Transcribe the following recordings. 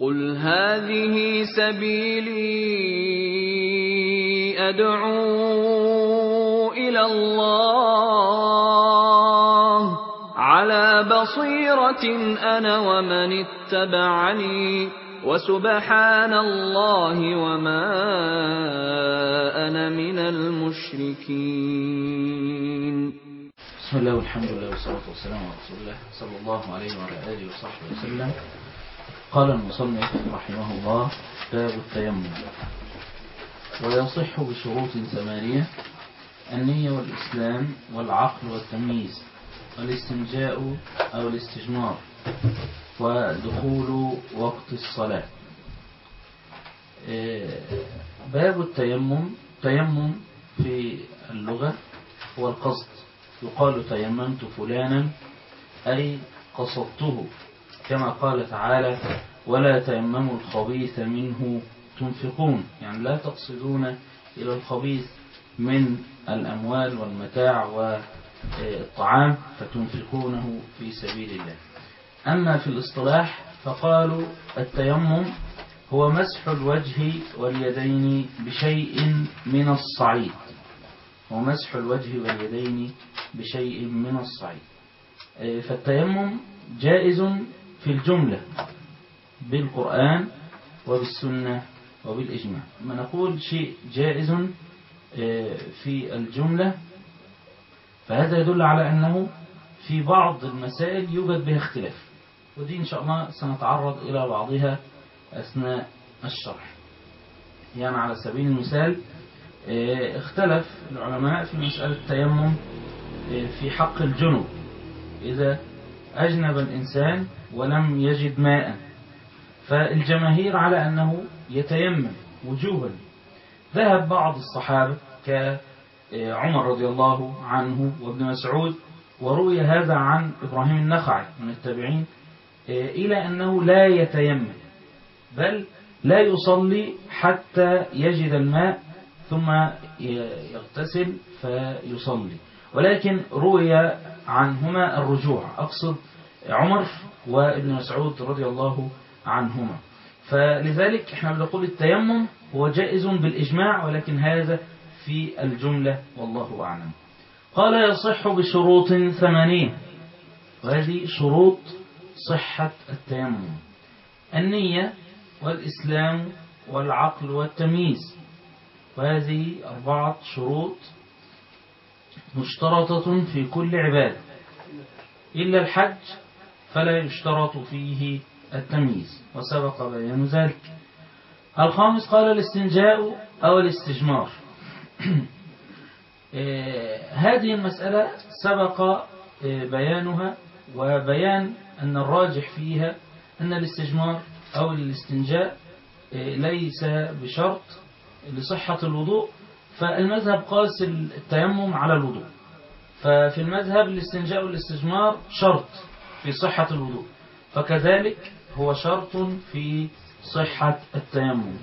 قُلْ هَٰذِهِ سَبِيلِي أَدْعُو إِلَى اللَّهِ ۚ عَلَىٰ بَصِيرَةٍ أَنَا وَمَنِ اتَّبَعَنِي ۖ وَسُبْحَانَ اللَّهِ وَمَا أَنَا مِنَ الْمُشْرِكِينَ. بسم الله والحمد لله والصلاة والسلام على رسول الله صلى الله عليه وعلى آله وصحبه وسلم. قال المصنف رحمه الله: باب التيمم. ويصح بشروط 8: النية والإسلام والعقل والتمييز والاستنجاء أو الاستجمار ودخول وقت الصلاة. باب التيمم. تيمم في اللغة هو القصد، يقال تيممت فلانا أي قصدته، كما قال تعالى: ولا تيمموا الخبيث منه تنفقون، يعني لا تقصدون إلى الخبيث من الأموال والمتاع والطعام فتنفقونه في سبيل الله. أما في الاصطلاح فقالوا التيمم هو مسح الوجه واليدين بشيء من الصعيد، ومسح الوجه واليدين بشيء من الصعيد. فالتيمم جائز في الجملة بالقرآن وبالسنة وبالإجماع. ما نقول شيء جائز في الجملة فهذا يدل على أنه في بعض المسائل يوجد بها اختلاف، ودي إن شاء الله سنتعرض إلى بعضها أثناء الشرح. يعني على سبيل المثال اختلف العلماء في مسألة التيمم في حق الجنوب، إذا أجنب الإنسان ولم يجد ماء، فالجماهير على أنه يتيمم وجوبا. ذهب بعض الصحابة كعمر رضي الله عنه وابن مسعود، وروي هذا عن إبراهيم النخعي من التابعين، إلى أنه لا يتيمم بل لا يصلي حتى يجد الماء ثم يغتسل فيصلي، ولكن روي عنهما الرجوع، أقصد عمر وابن مسعود رضي الله عنهما. فلذلك احنا بنقول التيمم هو جائز بالإجماع، ولكن هذا في الجملة والله أعلم. قال: يصح بشروط 8، وهذه شروط صحة التيمم: النية والإسلام والعقل والتمييز، وهذه 4 شروط مشترطة في كل عبادة، إلا الحج فلا يشترط فيه التمييز وسبق بيان ذلك. الخامس قال: الاستنجاء أو الاستجمار. هذه المسألة سبق بيانها، وبيان أن الراجح فيها أن الاستجمار أو الاستنجاء ليس بشرط لصحة الوضوء، فالمذهب قاس التيمم على الوضوء، ففي المذهب الاستنجاء والاستجمار شرط في صحة الوضوء، فكذلك هو شرط في صحة التيمم.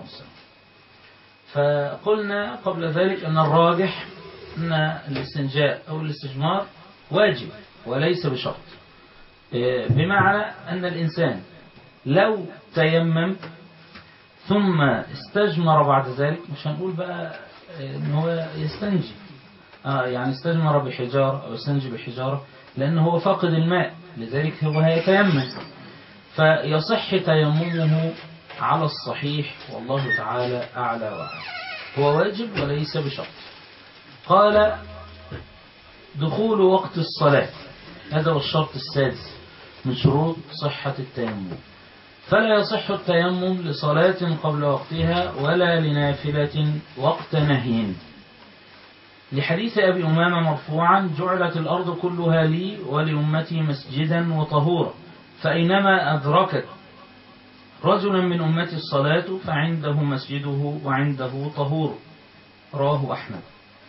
فقلنا قبل ذلك أن الراجح أن الاستنجاء أو الاستجمار واجب وليس بشرط، بمعنى أن الإنسان لو تيمم ثم استجمر بعد ذلك، مش هنقول بقى ان هو يستنجي، يعني استجمر بحجارة أو استنجي بحجارة، لأنه هو فاقد الماء، لذلك هو هيتيمم، فيصح تيممه على الصحيح والله تعالى أعلى وأعلم، هو واجب وليس بشرط. قال: دخول وقت الصلاة، هذا هو الشرط السادس من شروط صحة التيمم. فلا يصح التيمم لصلاة قبل وقتها ولا لنافلة وقت نهي، لحديث أبي أمامة مرفوعا: جعلت الأرض كلها لي ولأمتي مسجدا وطهورا، فأينما أدركت رجلا من أمتي الصلاة فعنده مسجده وعنده طهور. رواه أحمد.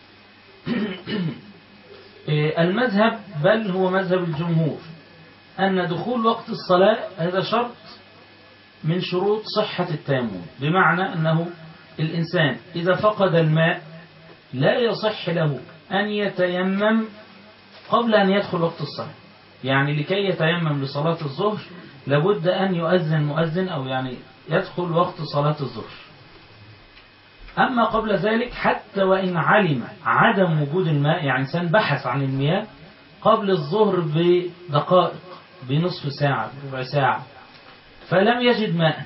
المذهب بل هو مذهب الجمهور أن دخول وقت الصلاة هذا شرط من شروط صحة التيمم، بمعنى أنه الإنسان إذا فقد الماء لا يصح له أن يتيمم قبل أن يدخل وقت الصلاة، يعني لكي يتيمم لصلاة الظهر لابد أن يؤذن مؤذن، أو يعني يدخل وقت صلاة الظهر. أما قبل ذلك حتى وإن علم عدم وجود الماء، يعني إنسان بحث عن المياه قبل الظهر بدقائق، بنصف ساعة، بربع ساعة، فلم يجد ماء،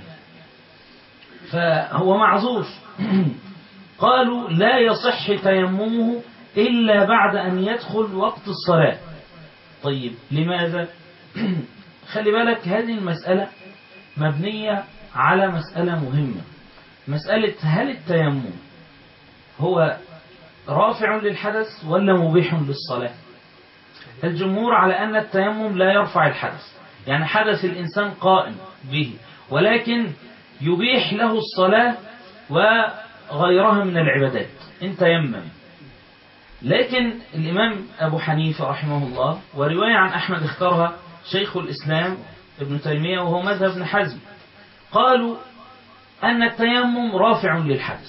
فهو معذور. قالوا لا يصح تيممه إلا بعد أن يدخل وقت الصلاة. طيب لماذا؟ خلي بالك هذه المسألة مبنية على مسألة مهمة، مسألة هل التيمم هو رافع للحدث ولا مبيح للصلاة؟ الجمهور على أن التيمم لا يرفع الحدث، يعني حدث الإنسان قائم به، ولكن يبيح له الصلاة وغيرها من العبادات إن تيمم. لكن الإمام أبو حنيفة رحمه الله، ورواية عن أحمد اختارها شيخ الإسلام ابن تيمية وهو مذهب ابن حزم، قالوا أن التيمم رافع للحدث،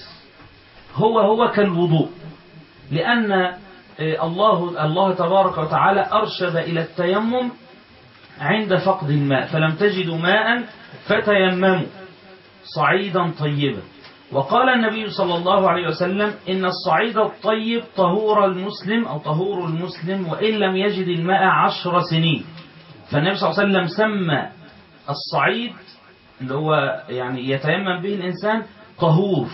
هو كالوضوء، لأن الله تبارك وتعالى أرشد إلى التيمم عند فقد الماء، فلم تجدوا ماء فتيمموا صعيدا طيبا. وقال النبي صلى الله عليه وسلم إن الصعيد الطيب طهور المسلم أو طهور المسلم وإن لم يجد الماء 10 سنين. فالنبي صلى الله عليه وسلم سمى الصعيد اللي هو يعني يتيمم به الإنسان طهور،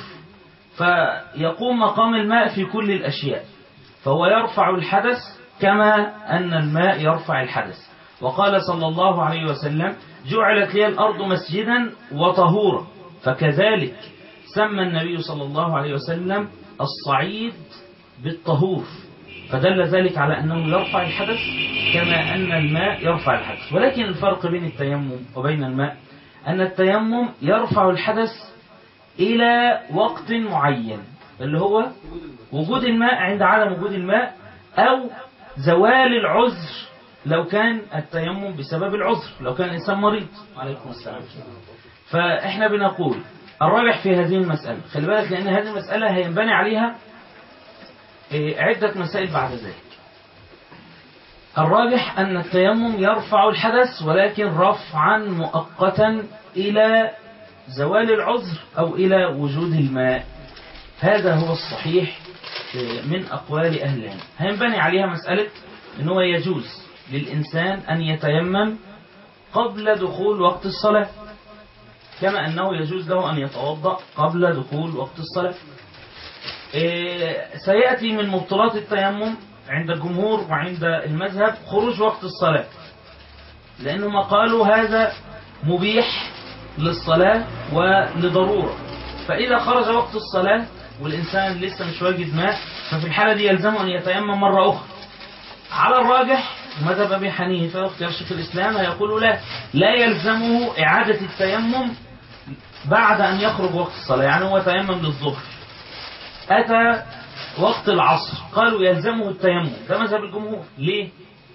فيقوم مقام الماء في كل الأشياء، فهو يرفع الحدث كما أن الماء يرفع الحدث. وقال صلى الله عليه وسلم جعلت لي الأرض مسجدا وطهورا، فكذلك سمى النبي صلى الله عليه وسلم الصعيد بالطهور، فدل ذلك على أنه يرفع الحدث كما أن الماء يرفع الحدث. ولكن الفرق بين التيمم وبين الماء أن التيمم يرفع الحدث إلى وقت معين، اللي هو وجود الماء عند عدم وجود الماء، أو زوال العذر لو كان التيمم بسبب العذر، لو كان الإنسان مريض. عليكم السلام. فإحنا بنقول الراجح في هذه المسألة، خلي بالك لأن هذه المسألة هينبني عليها عدة مسائل بعد ذلك. الراجح أن التيمم يرفع الحدث، ولكن رفعا مؤقتا إلى زوال العذر أو إلى وجود الماء. هذا هو الصحيح من أقوال أهل العلم. هينبني عليها مسألة أنه يجوز للإنسان أن يتيمم قبل دخول وقت الصلاة، كما أنه يجوز له أن يتوضأ قبل دخول وقت الصلاة. سيأتي من مبطلات التيمم عند الجمهور وعند المذهب خروج وقت الصلاة، لأنهم قالوا هذا مبيح للصلاة ولضرورة، فإذا خرج وقت الصلاة والإنسان لسه مش واجد ماء، ففي الحالة دي يلزمه أن يتيمم مرة أخرى. على الراجح مذهب أبي حنيفة واختيار شيخ الإسلام يقول لا يلزمه إعادة التيمم بعد أن يخرج وقت الصلاة. يعني هو تيمم للظهر، أتى وقت العصر، قالوا يلزمه التيمم. ده مذهب الجمهور. ليه؟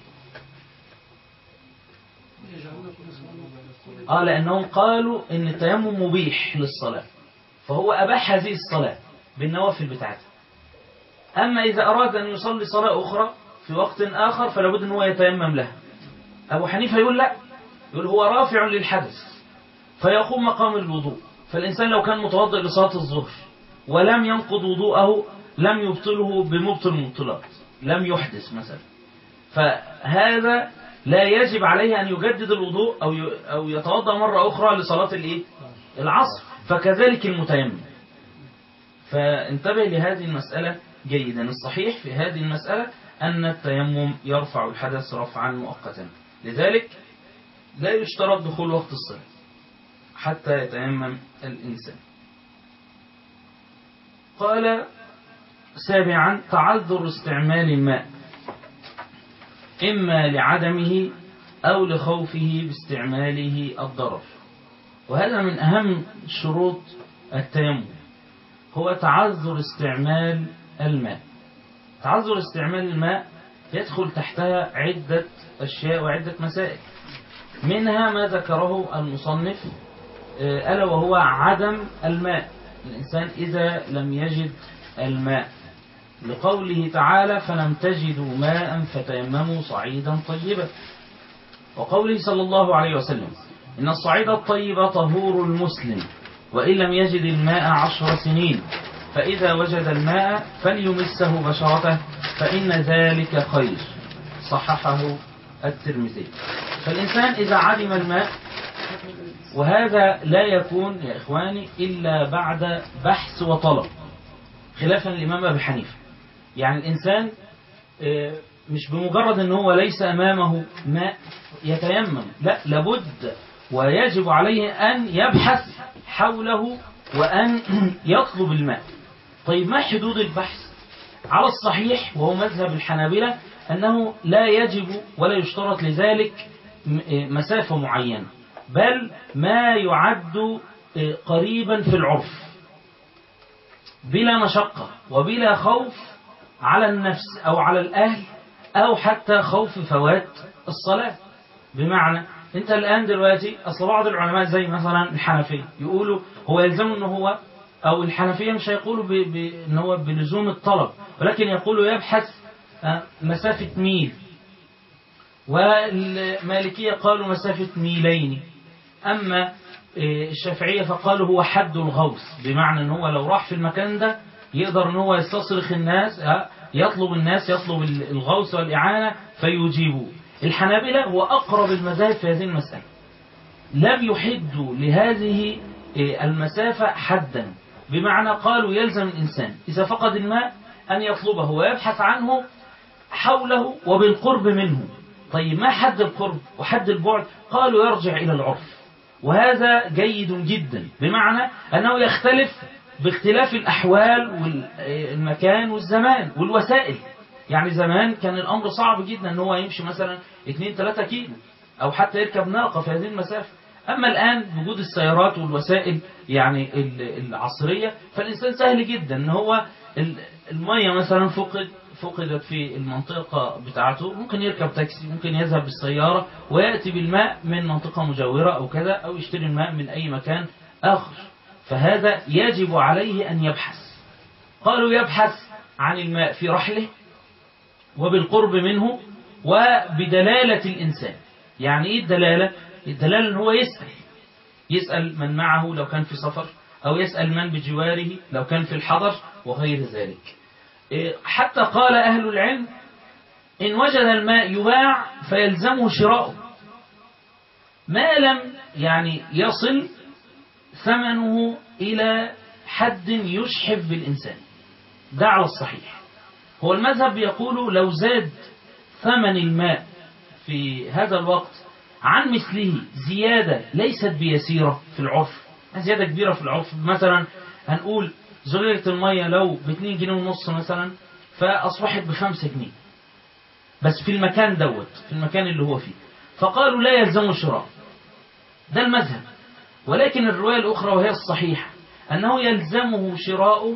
لأنهم قالوا إن التيمم مبيح للصلاة، فهو أباح هذه الصلاة بالنوافل بتاعته. أما إذا أراد أن يصلي صلاة أخرى في وقت آخر فلا بد أن هو يتيمم لها. أبو حنيفة يقول لا، يقول هو رافع للحدث فيقوم مقام الوضوء. فالإنسان لو كان متوضئ لصلاة الظهر ولم ينقض وضوءه لم يبطله بمبطل المبطلات، لم يحدث مثلا، فهذا لا يجب عليه أن يجدد الوضوء أو يتوضأ مرة أخرى لصلاة العصر، فكذلك المتيمم. فانتبه لهذه المسألة جيدا. الصحيح في هذه المسألة أن التيمم يرفع الحدث رفعا مؤقتا، لذلك لا يشترط دخول وقت الصلاة حتى يتيمم الإنسان. قال سابعا تعذر استعمال الماء إما لعدمه أو لخوفه باستعماله الضرر. وهذا من أهم شروط التيمم، هو تعذر استعمال الماء. تعذر استعمال الماء يدخل تحتها عدة أشياء وعدة مسائل، منها ما ذكره المصنف ألا وهو عدم الماء، الإنسان إذا لم يجد الماء، لقوله تعالى فلم تجدوا ماء فتيمموا صعيدا طيبا. وقوله صلى الله عليه وسلم إن الصعيد الطيب طهور المسلم وإن لم يجد الماء 10 سنين فإذا وجد الماء فليمسه بشرته فإن ذلك خير. صححه الترمذي. فالإنسان إذا علم الماء، وهذا لا يكون يا إخواني إلا بعد بحث وطلب، خلافا الإمام أبي حنيفة. يعني الإنسان مش بمجرد أنه هو ليس أمامه ماء يتيمم، لا، لابد ويجب عليه أن يبحث حوله وأن يطلب الماء. طيب ما حدود البحث؟ على الصحيح وهو مذهب الحنابلة أنه لا يجب ولا يشترط لذلك مسافة معينة، بل ما يعد قريبا في العرف بلا مشقة وبلا خوف على النفس أو على الأهل أو حتى خوف فوات الصلاة. بمعنى أنت الآن دلوقتي أصل بعض العلماء زي مثلا الحنفية يقولوا هو يلزم أنه هو، أو الحنفية مش هيقولوا أنه هو بلزوم الطلب، ولكن يقولوا يبحث مسافة ميل، والمالكية قالوا مسافة ميلين، أما الشافعية فقالوا هو حد الغوث، بمعنى أنه هو لو راح في المكان ده يقدر أنه هو يستصرخ الناس، يطلب الغوث والإعانة فيجيبوا. الحنابلة هو أقرب المذاهب في هذه المسألة، لم يحدوا لهذه المسافة حدا، بمعنى قالوا يلزم الإنسان إذا فقد الماء أن يطلبه ويبحث عنه حوله وبالقرب منه. طيب ما حد القرب وحد البعد؟ قالوا يرجع إلى العرف، وهذا جيد جدا، بمعنى أنه يختلف باختلاف الأحوال والمكان والزمان والوسائل. يعني زمان كان الأمر صعب جدا أنه هو يمشي مثلا 2-3 كيلو أو حتى يركب ناقة في هذه المسافة. أما الآن بوجود السيارات والوسائل يعني العصرية، فالإنسان سهل جدا أن هو المية مثلا فقدت في المنطقة بتاعته، ممكن يركب تاكسي، ممكن يذهب بالسيارة ويأتي بالماء من منطقة مجاورة أو كذا، أو يشتري الماء من أي مكان آخر. فهذا يجب عليه أن يبحث. قالوا يبحث عن الماء في رحله وبالقرب منه وبدلالة الإنسان. يعني إيه الدلالة؟ الدلالة أن هو يسأل من معه لو كان في سفر، أو يسأل من بجواره لو كان في الحضر وغير ذلك. حتى قال أهل العلم إن وجد الماء يباع فيلزمه شراؤه ما لم يعني يصل ثمنه إلى حد يشحف بالإنسان. ده على الصحيح. هو المذهب يقول لو زاد ثمن الماء في هذا الوقت عن مثله زيادة ليست بيسيرة في العرف، زيادة كبيرة في العرف، مثلا هنقول زجاجة المية لو ب2.5 جنيه مثلا فأصبحت ب5 جنيه بس في المكان في المكان اللي هو فيه، فقالوا لا يلزم شراء. ده المذهب. ولكن الرواية الأخرى وهي الصحيحة أنه يلزمه شراءه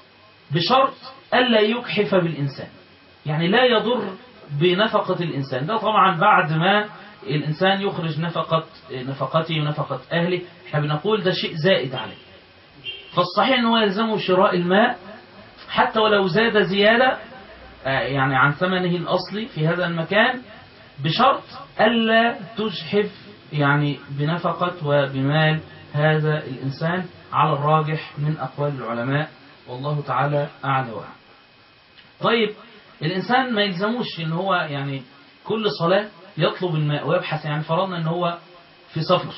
بشرط ألا يكحف بالإنسان، يعني لا يضر بنفقة الإنسان. ده طبعا بعد ما الإنسان يخرج نفقته ونفقة أهله، احنا بنقول ده شيء زائد عليه. فالصحيح أنه يلزمه شراء الماء حتى ولو زاد زيادة يعني عن ثمنه الأصلي في هذا المكان، بشرط ألا تجحف يعني بنفقة وبمال هذا الإنسان، على الراجح من أقوال العلماء، والله تعالى أعلى وأعلم. طيب الإنسان ما يلزموش إن هو يعني كل صلاة يطلب الماء ويبحث. يعني فرضنا إن هو في سفر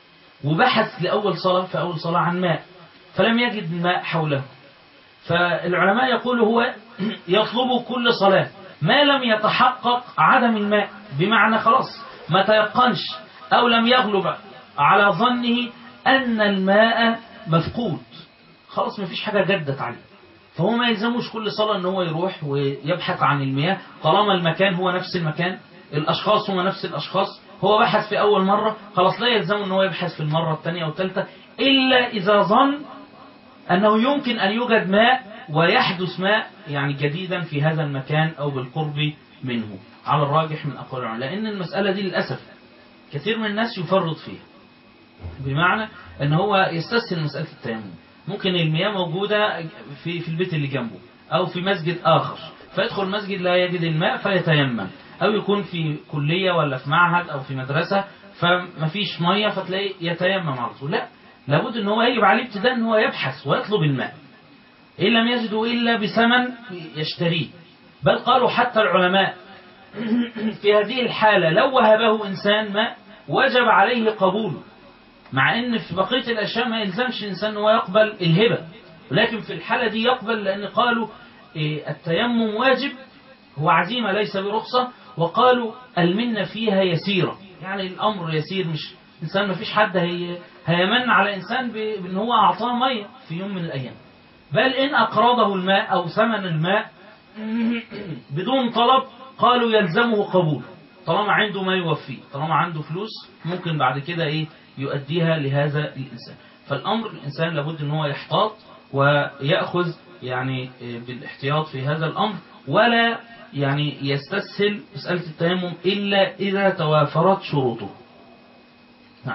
وبحث لأول صلاة في أول صلاة عن ماء فلم يجد ماء حوله، فالعلماء يقولوا هو يطلب كل صلاة ما لم يتحقق عدم الماء، بمعنى خلاص ما تيقنش أو لم يغلب على ظنه أن الماء مفقود، خلاص ما فيش حاجة جدت عليه، فهو ما يلزموش كل صلاة أنه هو يروح ويبحث عن المياه طالما المكان هو نفس المكان، الأشخاص هم نفس الأشخاص. هو بحث في أول مرة، خلاص لا يلزمه أنه يبحث في المرة الثانية والثالثة، إلا إذا ظن أنه يمكن أن يوجد ماء ويحدث ماء يعني جديدا في هذا المكان أو بالقرب منه، على الراجح من أقوال العلماء. لأن المسألة دي للأسف كثير من الناس يفرط فيها، بمعنى أن هو يستسهل مسألة التيمم. ممكن المياه موجودة في البيت اللي جنبه أو في مسجد آخر، فيدخل المسجد لا يجد الماء فيتيمم، أو يكون في كلية ولا في معهد أو في مدرسة فمفيش مية فتلاقي يتيمم على طول. لا، لابد أن هو يجب عليه ابتداء أن هو يبحث ويطلب الماء، إن لم يجده إلا بثمن يشتريه. بل قالوا حتى العلماء في هذه الحالة لو وهبه إنسان ماء وجب عليه قبوله، مع أن في بقية الأشياء ما يلزمش الإنسان أنه يقبل الهبة، ولكن في الحالة دي يقبل، لأن قالوا التيمم واجب، هو عزيمة ليس برخصة، وقالوا المنة فيها يسيرة، يعني الأمر يسير، مش إنسان ما فيش حد هيمن على إنسان بأن هو أعطاه مية في يوم من الأيام، بل إن أقرضه الماء أو ثمن الماء بدون طلب قالوا يلزمه قبوله، طالما عنده ما يوفيه، طالما عنده فلوس ممكن بعد كده يؤديها لهذا الإنسان. فالأمر الإنسان لابد أن هو يحتاط ويأخذ يعني بالاحتياط في هذا الأمر، ولا يعني يستسهل مسألة التيمم إلا إذا توافرت شروطه. نعم.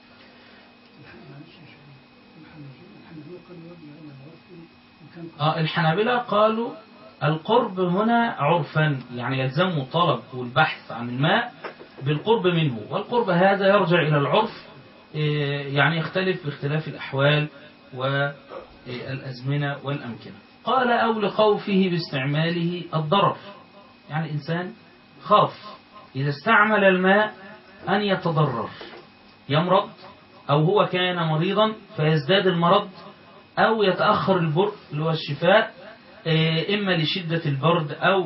الحنابلة قالوا القرب هنا عرفا، يعني يلزم طلب والبحث عن الماء بالقرب منه، والقرب هذا يرجع إلى العرف، يعني يختلف باختلاف الأحوال والأزمنة والأمكنة. قال أو لخوفه باستعماله الضرر، يعني إنسان خاف إذا استعمل الماء أن يتضرر، يمرض، أو هو كان مريضا فيزداد المرض، أو يتأخر البرء اللي هو الشفاء، إما لشدة البرد أو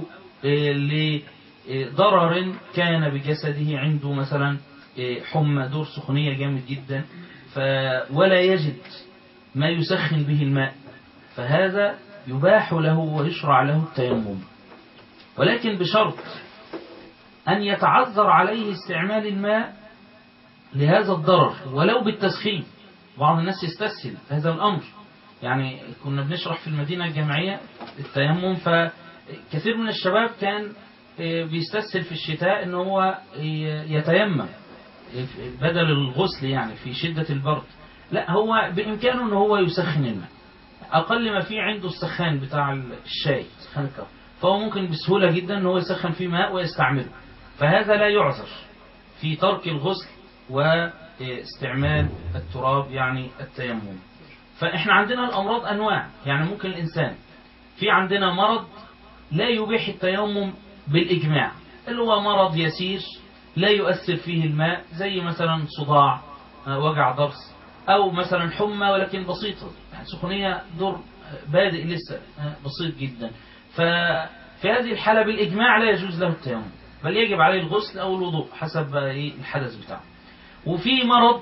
لضرر كان بجسده، عنده مثلا حمى دور سخونية جامد جدا ولا يجد ما يسخن به الماء، فهذا يباح له ويشرع له التيمم، ولكن بشرط أن يتعذر عليه استعمال الماء لهذا الضرر ولو بالتسخين. بعض الناس يستسهل هذا الأمر، يعني كنا بنشرح في المدينة الجامعية التيمم، فكثير من الشباب كان بيستسهل في الشتاء ان هو يتيمم بدل الغسل يعني في شدة البرد. لا، هو بإمكانه ان هو يسخن الماء، أقل ما فيه عنده السخان بتاع الشاي، سخان الكهرباء، فهو ممكن بسهولة جدا ان هو يسخن فيه ماء ويستعمله، فهذا لا يعذر في ترك الغسل واستعمال التراب يعني التيمم. فإحنا عندنا الأمراض أنواع، يعني ممكن الإنسان في عندنا مرض لا يبيح التيمم بالإجماع، اللي هو مرض يسير لا يؤثر فيه الماء، زي مثلا صداع، وجع ضرس، أو مثلا حمى ولكن بسيطة، يعني سخونية دور بادئ لسه بسيط جدا، ففي هذه الحالة بالإجماع لا يجوز له التيمم، بل يجب عليه الغسل أو الوضوء حسب الحدث بتاعه. وفي مرض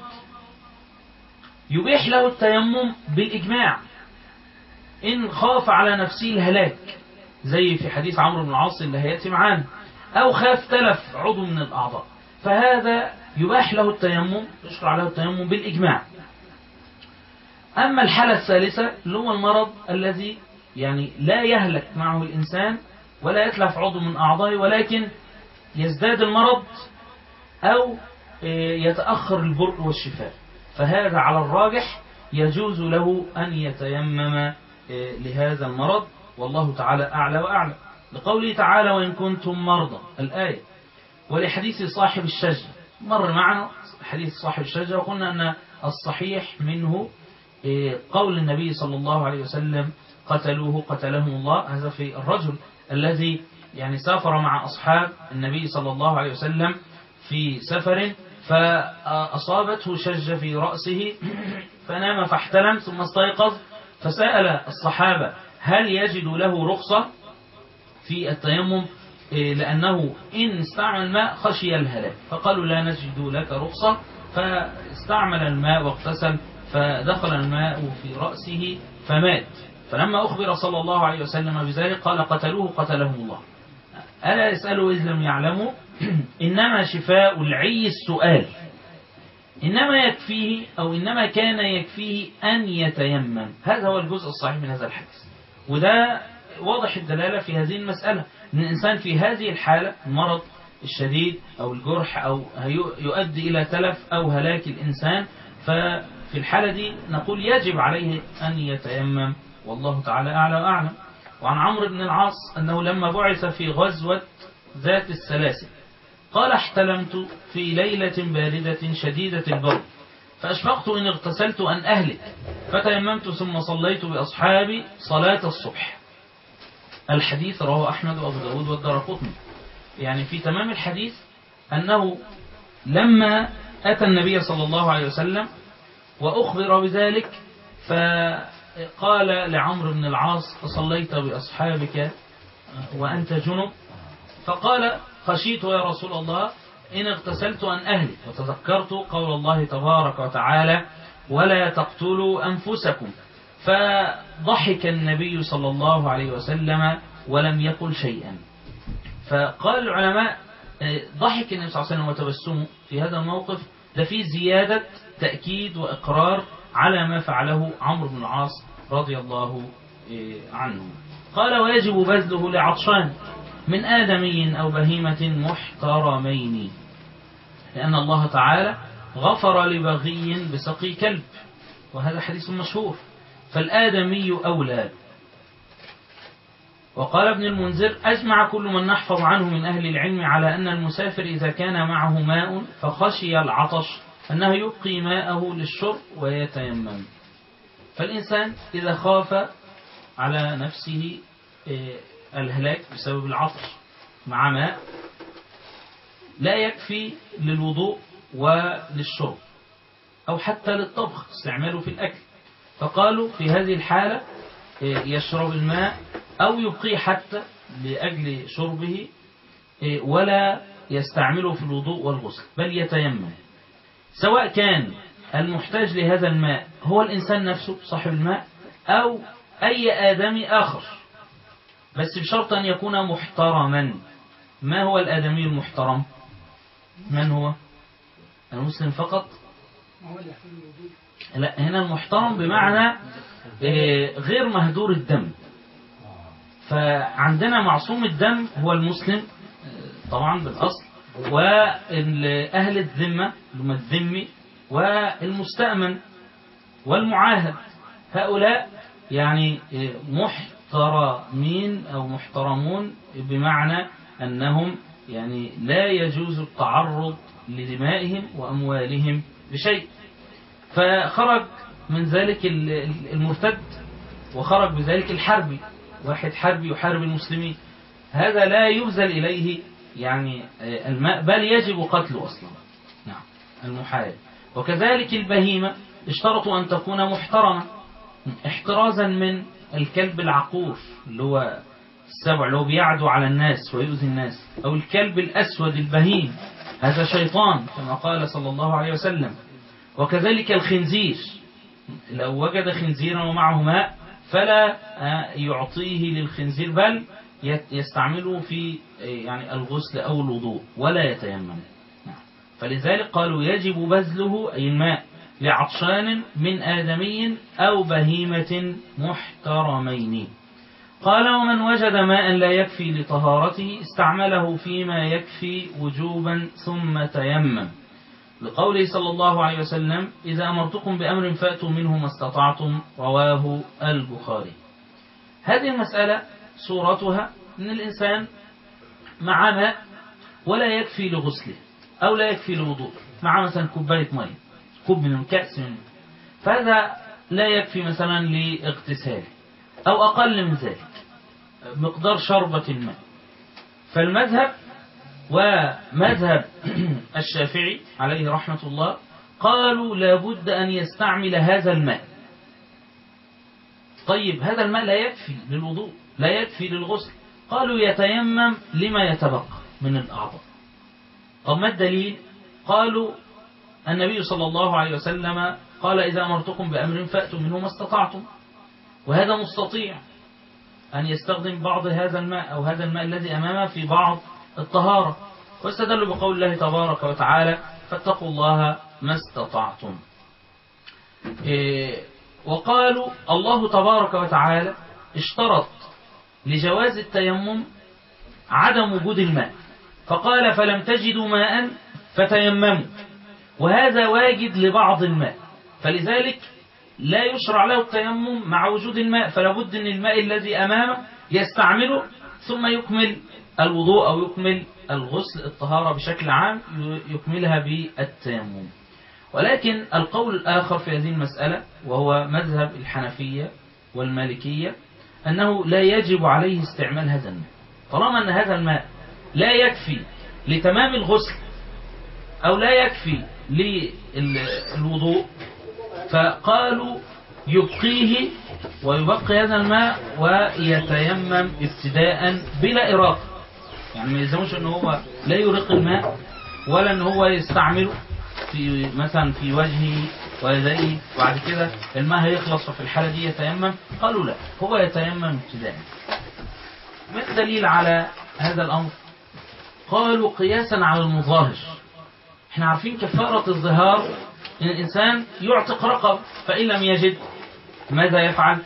يبيح له التيمم بالإجماع إن خاف على نفسه الهلاك، زي في حديث عمرو بن العاص اللي هيأتي معانا، أو خاف تلف عضو من الأعضاء، فهذا يباح له التيمم، يشرع له التيمم بالإجماع. أما الحالة الثالثة اللي هو المرض الذي يعني لا يهلك معه الإنسان ولا يتلف عضو من أعضائه، ولكن يزداد المرض أو يتأخر البرء والشفاء، فهذا على الراجح يجوز له أن يتيمم لهذا المرض، والله تعالى أعلى وأعلى، لقوله تعالى وإن كنتم مرضى الآية، ولحديث صاحب الشجرة مر معنا حديث صاحب الشجرة، وقلنا أن الصحيح منه قول النبي صلى الله عليه وسلم قتلهم الله، هذا في الرجل الذي يعني سافر مع أصحاب النبي صلى الله عليه وسلم في سفر، فأصابته شجة في رأسه فنام فاحتلم ثم استيقظ، فسأل الصحابة هل يجد له رخصة في التيمم، لأنه إن استعمل الماء خشي الهلاك، فقالوا لا نجد لك رخصة، فاستعمل الماء واغتسل، فدخل الماء في رأسه فمات، فلما أخبر صلى الله عليه وسلم بذلك قال قتلهم الله. ألا يسألوا إذ لم يعلموا إنما شفاء العي السؤال، إنما يكفيه أو إنما كان يكفيه أن يتيمم، هذا هو الجزء الصحيح من هذا الحديث، وده واضح الدلالة في هذه المسألة، أن الإنسان في هذه الحالة المرض الشديد أو الجرح أو يؤدي إلى تلف أو هلاك الإنسان، ففي الحالة دي نقول يجب عليه أن يتيمم، والله تعالى أعلى وأعلم. وعن عمرو بن العاص أنه لما بعث في غزوة ذات السلاسل. قال احتلمت في ليلة باردة شديدة البرد فأشفقت إن اغتسلت أن أهلك فتيممت ثم صليت بأصحابي صلاة الصبح. الحديث رواه أحمد وأبو داود والدارقطني. يعني في تمام الحديث أنه لما أتى النبي صلى الله عليه وسلم وأخبر بذلك فقال لعمرو بن العاص فصليت بأصحابك وأنت جنب؟ فقال خشيت يا رسول الله إن اغتسلت أن أهلك، وتذكرت قول الله تبارك وتعالى ولا تقتلوا أنفسكم، فضحك النبي صلى الله عليه وسلم ولم يقل شيئا. فقال العلماء ضحك النبي صلى الله عليه وسلم وتبسمه في هذا الموقف ده فيه زيادة تأكيد وإقرار على ما فعله عمرو بن العاص رضي الله عنه. قال ويجب بذله لعطشان من آدمي أو بهيمة محترمين، لأن الله تعالى غفر لبغي بسقي كلب، وهذا حديث مشهور، فالآدمي أولى. وقال ابن المنذر أجمع كل من نحفظ عنه من أهل العلم على أن المسافر إذا كان معه ماء فخشي العطش أنه يبقي ماءه للشرب ويتيمم. فالإنسان إذا خاف على نفسه الهلاك بسبب العطش مع ماء لا يكفي للوضوء وللشرب أو حتى للطبخ استعماله في الأكل، فقالوا في هذه الحالة يشرب الماء أو يبقيه حتى لأجل شربه ولا يستعمله في الوضوء والغسل، بل يتيمم. سواء كان المحتاج لهذا الماء هو الإنسان نفسه صاحب الماء أو أي آدمي آخر، بس بشرط أن يكون محترما. ما هو الآدمي المحترم؟ من هو؟ المسلم فقط؟ لا، هنا المحترم بمعنى غير مهدور الدم. فعندنا معصوم الدم هو المسلم طبعا بالأصل، وأهل الذمة الذمي والمستأمن والمعاهد، هؤلاء يعني محترمين أو محترمون بمعنى أنهم يعني لا يجوز التعرض لدمائهم وأموالهم بشيء. فخرج من ذلك المرتد وخرج بذلك الحربي، واحد حربي يحارب المسلمين، هذا لا يبذل إليه يعني الماء، بل يجب قتله أصلا. نعم، المحارب. وكذلك البهيمة اشترطوا أن تكون محترمة احترازا من الكلب العقور اللي هو السبع اللي هو بيعدو على الناس ويؤذي الناس، أو الكلب الأسود البهيم هذا شيطان كما قال صلى الله عليه وسلم. وكذلك الخنزير لو وجد خنزيرا ومعه ماء فلا يعطيه للخنزير بل يستعمله في يعني الغسل أو الوضوء ولا يتيمم. فلذلك قالوا يجب بذله أي الماء لعطشان من آدمي أو بهيمة محترمين. قال ومن وجد ماء لا يكفي لطهارته استعمله فيما يكفي وجوبا ثم تيمم، لقوله صلى الله عليه وسلم إذا أمرتكم بأمر فأتوا منه ما استطعتم، رواه البخاري. هذه المسألة صورتها أن الإنسان مع ماء ولا يكفي لغسله أو لا يكفي لوضوء، مع مثلا كوباية ماء، كوب من كأس منه، فهذا لا يكفي مثلا لاغتساله أو أقل من ذلك مقدار شربة الماء. فالمذهب ومذهب الشافعي عليه رحمة الله قالوا لابد أن يستعمل هذا الماء. طيب هذا الماء لا يكفي للوضوء لا يكفي للغسل، قالوا يتيمم لما يتبقى من الأعضاء. طب ما الدليل؟ قالوا النبي صلى الله عليه وسلم قال إذا أمرتكم بأمر فأتوا منه ما استطعتم، وهذا مستطيع أن يستخدم بعض هذا الماء أو هذا الماء الذي أمامه في بعض الطهارة، واستدلوا بقول الله تبارك وتعالى فاتقوا الله ما استطعتم. وقالوا الله تبارك وتعالى اشترط لجواز التيمم عدم وجود الماء، فقال فلم تجدوا ماء فتيمموا، وهذا واجد لبعض الماء، فلذلك لا يشرع له التيمم مع وجود الماء، فلا بد أن الماء الذي أمامه يستعمله ثم يكمل الوضوء أو يكمل الغسل الطهارة بشكل عام يكملها بالتيمم. ولكن القول الآخر في هذه المسألة وهو مذهب الحنفية والمالكية أنه لا يجب عليه استعمال هذا الماء، طالما أن هذا الماء لا يكفي لتمام الغسل أو لا يكفي للوضوء، فقالوا يبقيه ويبقي هذا الماء ويتيمم ابتداء بلا إراقة. يعني ما يلزموش أنه هو لا يرق الماء ولا أنه هو يستعمله في مثلا في وجهه ويديه وبعد كده الماء هيخلص وفي الحالة دي يتيمم. قالوا لا، هو يتيمم ابتداء. ما الدليل على هذا الأمر؟ قالوا قياسا على المظاهر. احنا عارفين كفارة الظهار ان الانسان يعتق رقبة، فإن لم يجد ماذا يفعل؟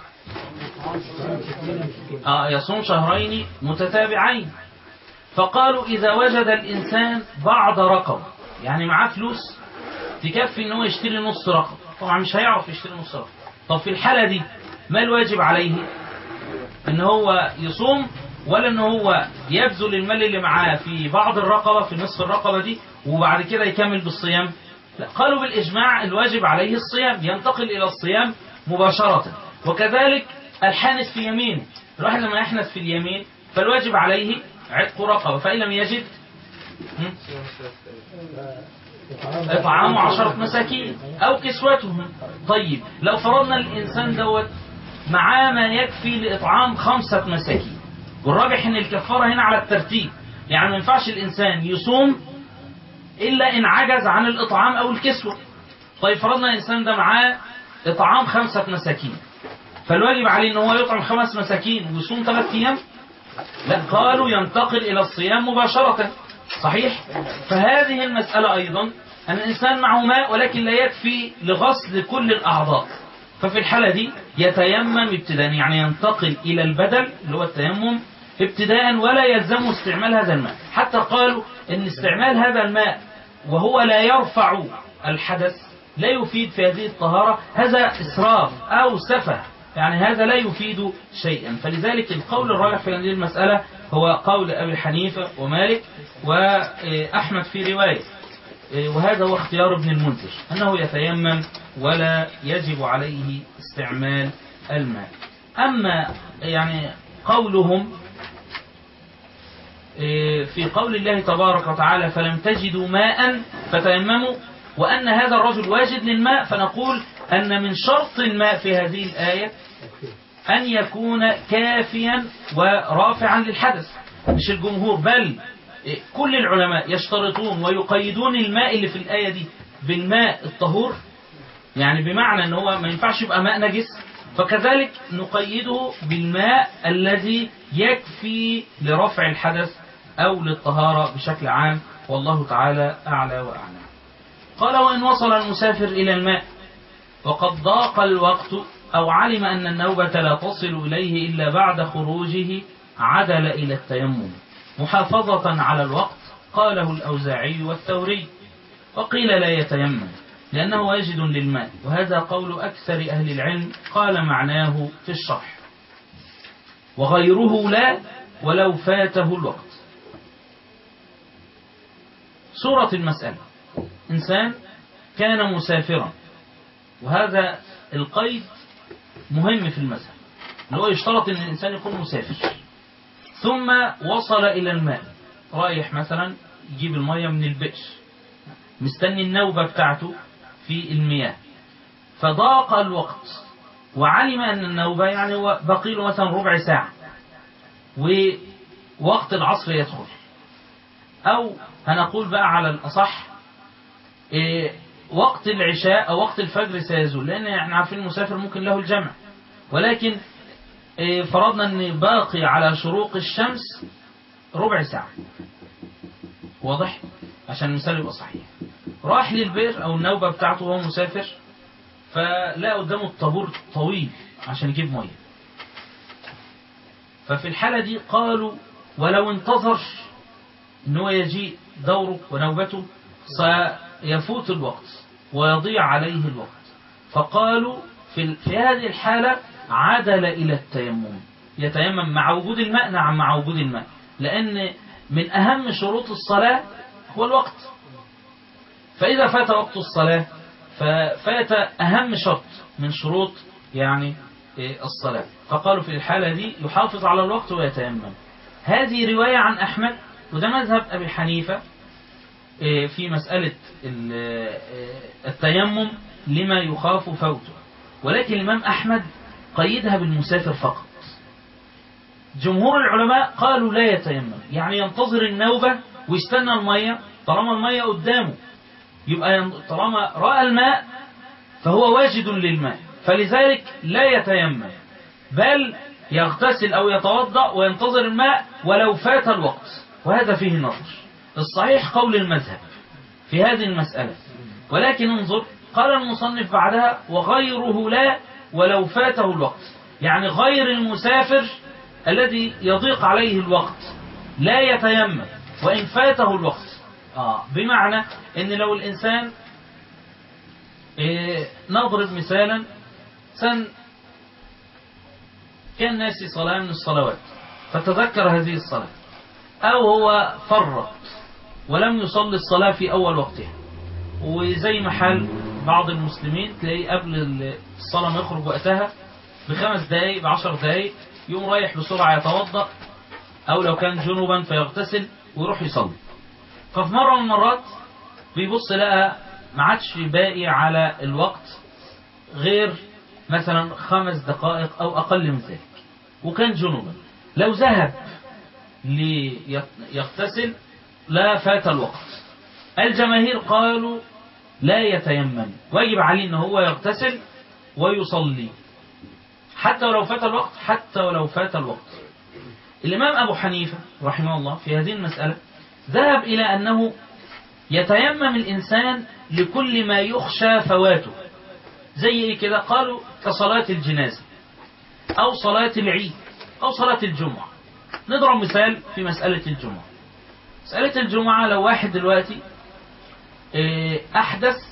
يصوم شهرين متتابعين. فقالوا إذا وجد الإنسان بعض رقبة، يعني معاه فلوس تكفي ان هو يشتري نص رقبة، طبعا مش هيعرف يشتري نص رقبة. طب في الحالة دي ما الواجب عليه؟ ان هو يصوم ولا ان هو يبذل المال اللي معاه في بعض الرقبة في نصف الرقبة دي وبعد كده يكمل بالصيام؟ لا، قالوا بالإجماع الواجب عليه الصيام، ينتقل إلى الصيام مباشرة. وكذلك الحانث في يمينه، الواحد لما يحنث في اليمين فالواجب عليه عتق رقبة، فإن لم يجد إطعام 10 مساكين أو كسوتهم. طيب لو فرضنا الإنسان دوت معاه ما يكفي لإطعام 5 مساكين، والراجح ان الكفارة هنا على الترتيب، يعني ما ينفعش الإنسان يصوم إلا إن عجز عن الإطعام أو الكسوة. طيب فرضنا الإنسان ده معاه إطعام 5 مساكين، فالواجب عليه إن هو يطعم 5 مساكين ويصوم 3 أيام؟ لا، قالوا ينتقل إلى الصيام مباشرة. صحيح؟ فهذه المسألة أيضا أن الإنسان معه ماء ولكن لا يكفي لغسل كل الأعضاء، ففي الحالة دي يتيمم ابتداء، يعني ينتقل إلى البدل اللي هو التيمم ابتداء ولا يلزمه استعمال هذا الماء. حتى قالوا إن استعمال هذا الماء وهو لا يرفع الحدث لا يفيد في هذه الطهارة، هذا إسراف أو سفه، يعني هذا لا يفيد شيئا. فلذلك القول الراجح في هذه المسألة هو قول أبي حنيفة ومالك وأحمد في رواية، وهذا هو اختيار ابن المنذر أنه يتيمم ولا يجب عليه استعمال الماء. أما يعني قولهم في قول الله تبارك وتعالى فلم تجدوا ماء فتيمموا، وأن هذا الرجل واجد للماء، فنقول أن من شرط الماء في هذه الآية أن يكون كافيا ورافعا للحدث. مش الجمهور بل كل العلماء يشترطون ويقيدون الماء اللي في الآية دي بالماء الطهور، يعني بمعنى أنه هو ما ينفعش يبقى ماء نجس، فكذلك نقيده بالماء الذي يكفي لرفع الحدث أو للطهارة بشكل عام، والله تعالى أعلى وأعلم. قال وإن وصل المسافر إلى الماء وقد ضاق الوقت أو علم أن النوبة لا تصل إليه إلا بعد خروجه عدل إلى التيمم محافظة على الوقت، قاله الأوزاعي والثوري. وقيل لا يتيمم لأنه واجد للماء، وهذا قول أكثر أهل العلم، قال معناه في الشرح وغيره لا ولو فاته الوقت. صورة المسألة: إنسان كان مسافرا، وهذا القيد مهم في المذهب، اللي هو يشترط أن الإنسان يكون مسافر، ثم وصل إلى الماء، رايح مثلا يجيب المية من البئر، مستني النوبة بتاعته في المياه، فضاق الوقت وعلم أن النوبة يعني هو بقي له مثلا ربع ساعة ووقت العصر يدخل، أو هنقول بقى على الأصح وقت العشاء أو وقت الفجر سيزول، لأن احنا عارفين المسافر ممكن له الجمع، ولكن فرضنا أن باقي على شروق الشمس ربع ساعة، واضح؟ عشان المثال يبقى صحيح. راح للبئر أو النوبة بتاعته وهو مسافر، فلا قدامه الطابور طويل عشان يجيب مية، ففي الحالة دي قالوا ولو انتظر ان هو يجيء دوره ونوبته سيفوت الوقت ويضيع عليه الوقت، فقالوا في هذه الحالة عدل إلى التيمم، يتيمم مع وجود الماء. نعم مع وجود الماء، لأن من أهم شروط الصلاة هو الوقت، فإذا فات وقت الصلاة ففات أهم شرط من شروط يعني الصلاة، فقالوا في الحالة دي يحافظ على الوقت ويتيمم. هذه رواية عن أحمد، وده مذهب أبي حنيفة في مسألة التيمم لما يخاف فوته، ولكن الإمام أحمد قيدها بالمسافر فقط. جمهور العلماء قالوا لا يتيمم، يعني ينتظر النوبة ويستنى المية، طالما المية قدامه يبقى طالما رأى الماء فهو واجد للماء، فلذلك لا يتيمم، بل يغتسل أو يتوضأ وينتظر الماء ولو فات الوقت، وهذا فيه نظر. الصحيح قول المذهب في هذه المسألة، ولكن انظر قال المصنف بعدها وغيره لا ولو فاته الوقت، يعني غير المسافر الذي يضيق عليه الوقت لا يتيمم وإن فاته الوقت. بمعنى ان لو الإنسان نضرب مثالا كان ناسي صلاة من الصلوات فتذكر هذه الصلاة، أو هو فرط ولم يصلي الصلاة في أول وقتها، وزي ما حال بعض المسلمين تلاقيه قبل الصلاة ما يخرج وقتها ب5 دقايق ب10 دقايق يقوم رايح بسرعة يتوضأ، أو لو كان جنوبا فيغتسل ويروح يصلي. ففي مرة من المرات بيبص لقى ما عادش باقي على الوقت غير مثلا 5 دقائق أو أقل من ذلك، وكان جنوبا. لو ذهب ليغتسل لا فات الوقت. الجماهير قالوا لا يتيمم، واجب عليه ان هو يغتسل ويصلي حتى ولو فات الوقت، حتى ولو فات الوقت. الإمام أبو حنيفة رحمه الله في هذه المسألة ذهب إلى أنه يتيمم الإنسان لكل ما يخشى فواته. زي إيه كده؟ قالوا كصلاة الجنازة أو صلاة العيد أو صلاة الجمعة. نضرب مثال في مسألة الجمعة. مسألة الجمعة لو واحد دلوقتي أحدث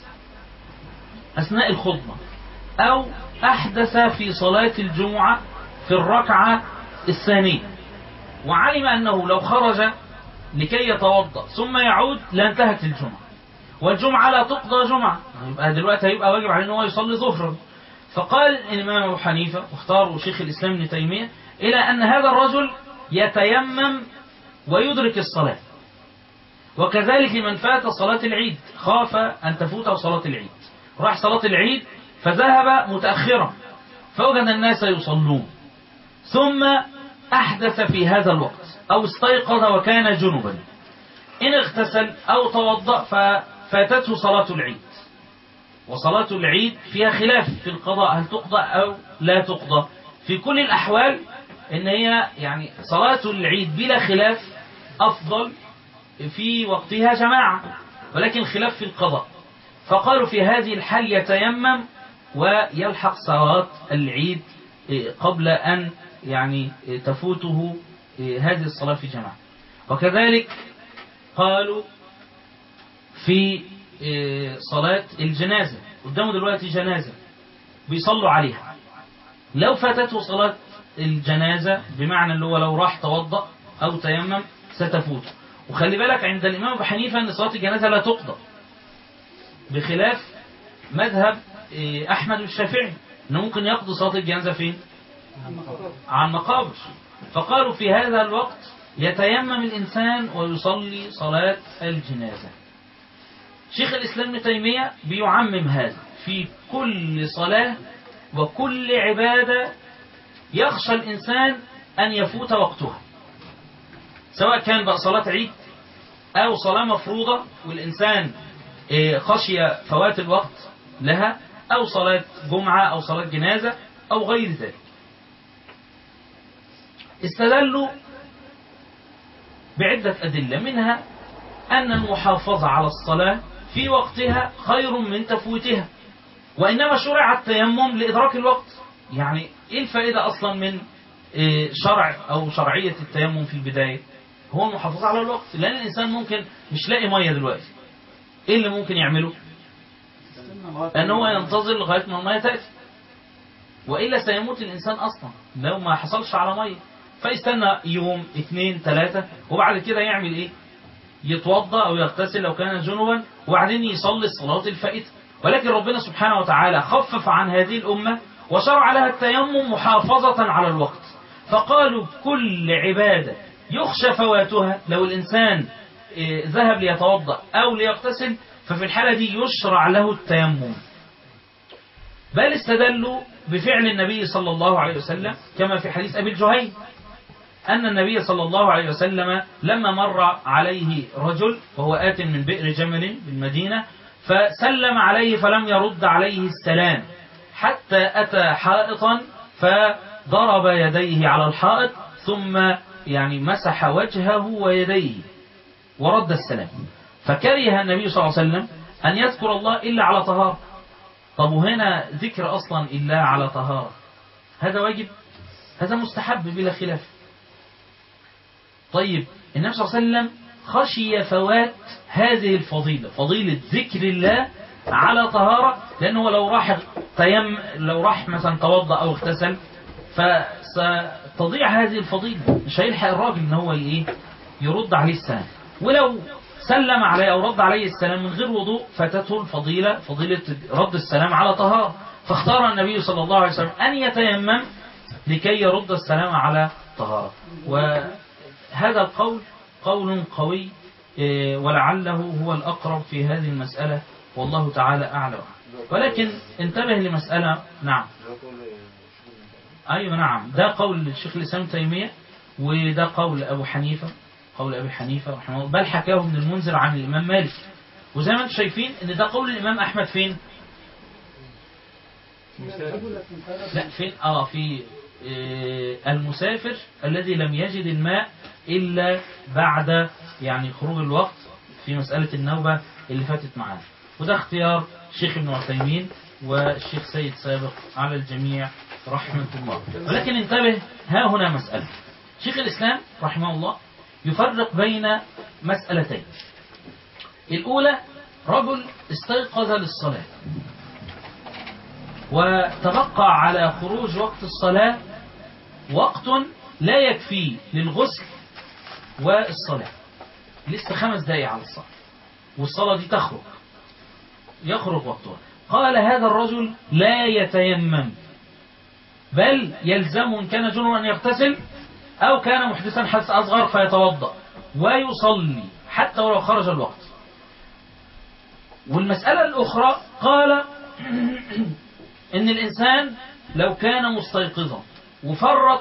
أثناء الخطبة، أو أحدث في صلاة الجمعة في الركعة الثانية، وعلم أنه لو خرج لكي يتوضأ ثم يعود لانتهت الجمعة، والجمعة لا تقضى جمعة، يبقى دلوقتي هيبقى واجب عليه أنه يصلي ظهرا. فقال الإمام أبو حنيفة واختاروا شيخ الإسلام ابن تيمية إلى أن هذا الرجل يتيمم ويدرك الصلاة. وكذلك لمن فات صلاة العيد، خاف أن تفوته صلاة العيد، راح صلاة العيد فذهب متأخرا فوجد الناس يصلون، ثم أحدث في هذا الوقت أو استيقظ وكان جنبا، إن اغتسل أو توضأ ففاتته صلاة العيد. وصلاة العيد فيها خلاف في القضاء، هل تقضى أو لا تقضى. في كل الأحوال إن هي يعني صلاة العيد بلا خلاف أفضل في وقتها جماعة، ولكن خلاف في القضاء. فقالوا في هذه الحال يتيمم ويلحق صلاة العيد قبل أن يعني تفوته هذه الصلاة في جماعة. وكذلك قالوا في صلاة الجنازة، قدامه دلوقتي جنازة بيصلوا عليها، لو فاتته صلاة الجنازة بمعنى اللي هو لو راح توضأ أو تيمم ستفوته. وخلي بالك عند الإمام أبو حنيفة أن صلاة الجنازة لا تقضى، بخلاف مذهب أحمد والشافعي أنه ممكن يقضي صلاة الجنازة فين؟ عن مقابر. فقالوا في هذا الوقت يتيمم الإنسان ويصلي صلاة الجنازة. شيخ الإسلام ابن تيمية بيعمم هذا في كل صلاة وكل عبادة يخشى الإنسان أن يفوت وقتها، سواء كان بقى صلاة عيد أو صلاة مفروضة والإنسان خشي فوات الوقت لها، أو صلاة جمعة أو صلاة جنازة أو غير ذلك. استدلوا بعدة أدلة، منها أن المحافظة على الصلاة في وقتها خير من تفويتها، وإنما شرع التيمم لإدراك الوقت. يعني إيه الفائدة أصلا من شرع أو شرعية التيمم في البداية؟ هو المحافظة على الوقت، لأن الإنسان ممكن مش لاقي مية دلوقتي، إيه اللي ممكن يعمله؟ أن هو ينتظر لغاية ما المية تأتي، وإلا سيموت الإنسان أصلا لو ما حصلش على مية. فيستنى يوم 2 3 وبعد كده يعمل إيه؟ يتوضأ أو يغتسل لو كان جنبا وبعدين يصلي الصلاة الفائتة. ولكن ربنا سبحانه وتعالى خفف عن هذه الأمة وشرع لها التيمم محافظة على الوقت، فقالوا كل عبادة يخشى فواتها لو الإنسان ذهب ليتوضأ أو ليغتسل ففي الحالة دي يشرع له التيمم. بل استدلوا بفعل النبي صلى الله عليه وسلم كما في حديث أبي الجهيم أن النبي صلى الله عليه وسلم لما مر عليه رجل وهو آت من بئر جمل بالمدينة فسلم عليه فلم يرد عليه السلام حتى أتى حائطا فضرب يديه على الحائط ثم يعني مسح وجهه ويديه ورد السلام، فكره النبي صلى الله عليه وسلم أن يذكر الله إلا على طهارة. طب وهنا ذكر أصلا إلا على طهارة، هذا واجب؟ هذا مستحب بلا خلاف. طيب النبي صلى الله عليه وسلم خشي فوات هذه الفضيلة، فضيلة ذكر الله على طهارة، لأنه لو راح مثلا توضأ أو اغتسل فستضيع هذه الفضيلة، مش هيلحق الراجل ان هو يرد عليه السلام، ولو سلم عليه أو رد عليه السلام من غير وضوء فاتته الفضيلة، فضيلة رد السلام على طهارة. فاختار النبي صلى الله عليه وسلم أن يتيمم لكي يرد السلام على طهارة. وهذا القول قول قوي ولعله هو الأقرب في هذه المسألة، والله تعالى أعلم. ولكن انتبه لمسألة. نعم أيوة نعم، ده قول الشيخ الإسلام تيمية وده قول أبو حنيفة، قول أبي حنيفة رحمه الله، بل حكاه ابن المنذر عن الإمام مالك. وزي ما انتم شايفين ان ده قول الإمام أحمد فين؟ لا فين؟ في المسافر الذي لم يجد الماء إلا بعد يعني خروج الوقت في مسألة النوبة اللي فاتت معانا. وده اختيار الشيخ ابن عثيمين والشيخ سيد سابق على الجميع رحمة الله. ولكن انتبه، ها هنا مسألة شيخ الإسلام رحمه الله يفرق بين مسألتين. الأولى رجل استيقظ للصلاة وتبقى على خروج وقت الصلاة وقت لا يكفي للغسل والصلاة، لسه 5 دقائق على الصلاة والصلاة دي يخرج وقتها. قال هذا الرجل لا يتيمم، بل يلزم إن كان جنبا أن يغتسل أو كان محدثا حدث أصغر فيتوضأ ويصلي حتى ولو خرج الوقت. والمسألة الأخرى قال إن الإنسان لو كان مستيقظا وفرط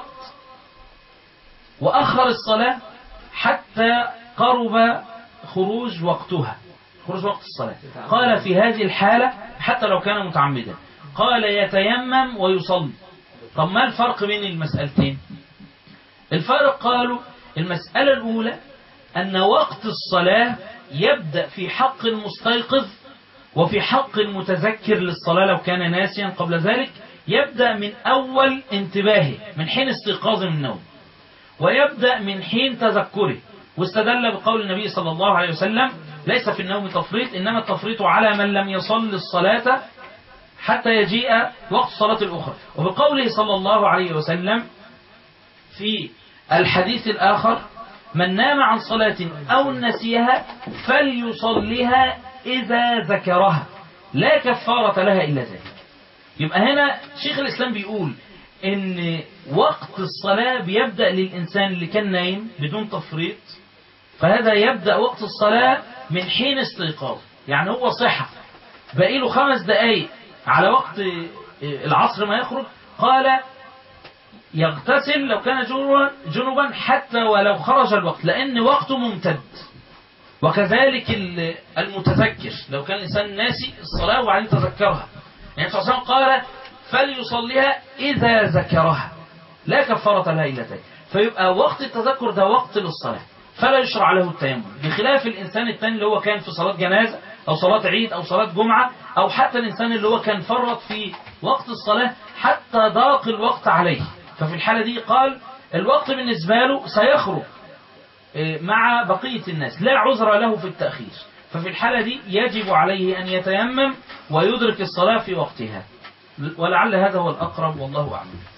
وأخر الصلاة حتى قرب خروج وقتها، خروج وقت الصلاة، قال في هذه الحالة حتى لو كان متعمدا قال يتيمم ويصلي. طب ما الفرق بين المسألتين؟ الفرق قالوا المسألة الأولى أن وقت الصلاة يبدأ في حق المستيقظ وفي حق المتذكر للصلاة لو كان ناسيا قبل ذلك، يبدأ من أول انتباهه من حين استيقاظه من النوم، ويبدأ من حين تذكره. واستدل بقول النبي صلى الله عليه وسلم ليس في النوم تفريط، إنما التفريط على من لم يصل الصلاة حتى يجيء وقت الصلاة الأخرى. وبقوله صلى الله عليه وسلم في الحديث الآخر من نام عن صلاة أو نسيها فليصليها إذا ذكرها لا كفارة لها إلا ذلك. يبقى هنا شيخ الإسلام بيقول إن وقت الصلاة بيبدأ للإنسان اللي كان نايم بدون تفريط، فهذا يبدأ وقت الصلاة من حين استيقاظ، يعني هو صحة باقي له 5 دقائق على وقت العصر ما يخرج، قال يغتسل لو كان جنبا حتى ولو خرج الوقت لأن وقته ممتد. وكذلك المتذكر لو كان الإنسان ناسي الصلاة وبعدين تذكرها، يعني صلى الله عليه وسلم قال فليصليها إذا ذكرها لا كفارة لها إلا ذلك. فيبقى وقت التذكر ده وقت للصلاة فلا يشرع له التيمم، بخلاف الإنسان الثاني اللي هو كان في صلاة جنازة أو صلاة عيد أو صلاة جمعة، أو حتى الإنسان اللي هو كان فرط في وقت الصلاة حتى ضاق الوقت عليه، ففي الحالة دي قال الوقت بالنسبة له سيخرج مع بقية الناس لا عذر له في التأخير، ففي الحالة دي يجب عليه أن يتيمم ويدرك الصلاة في وقتها. ولعل هذا هو الأقرب والله أعلم.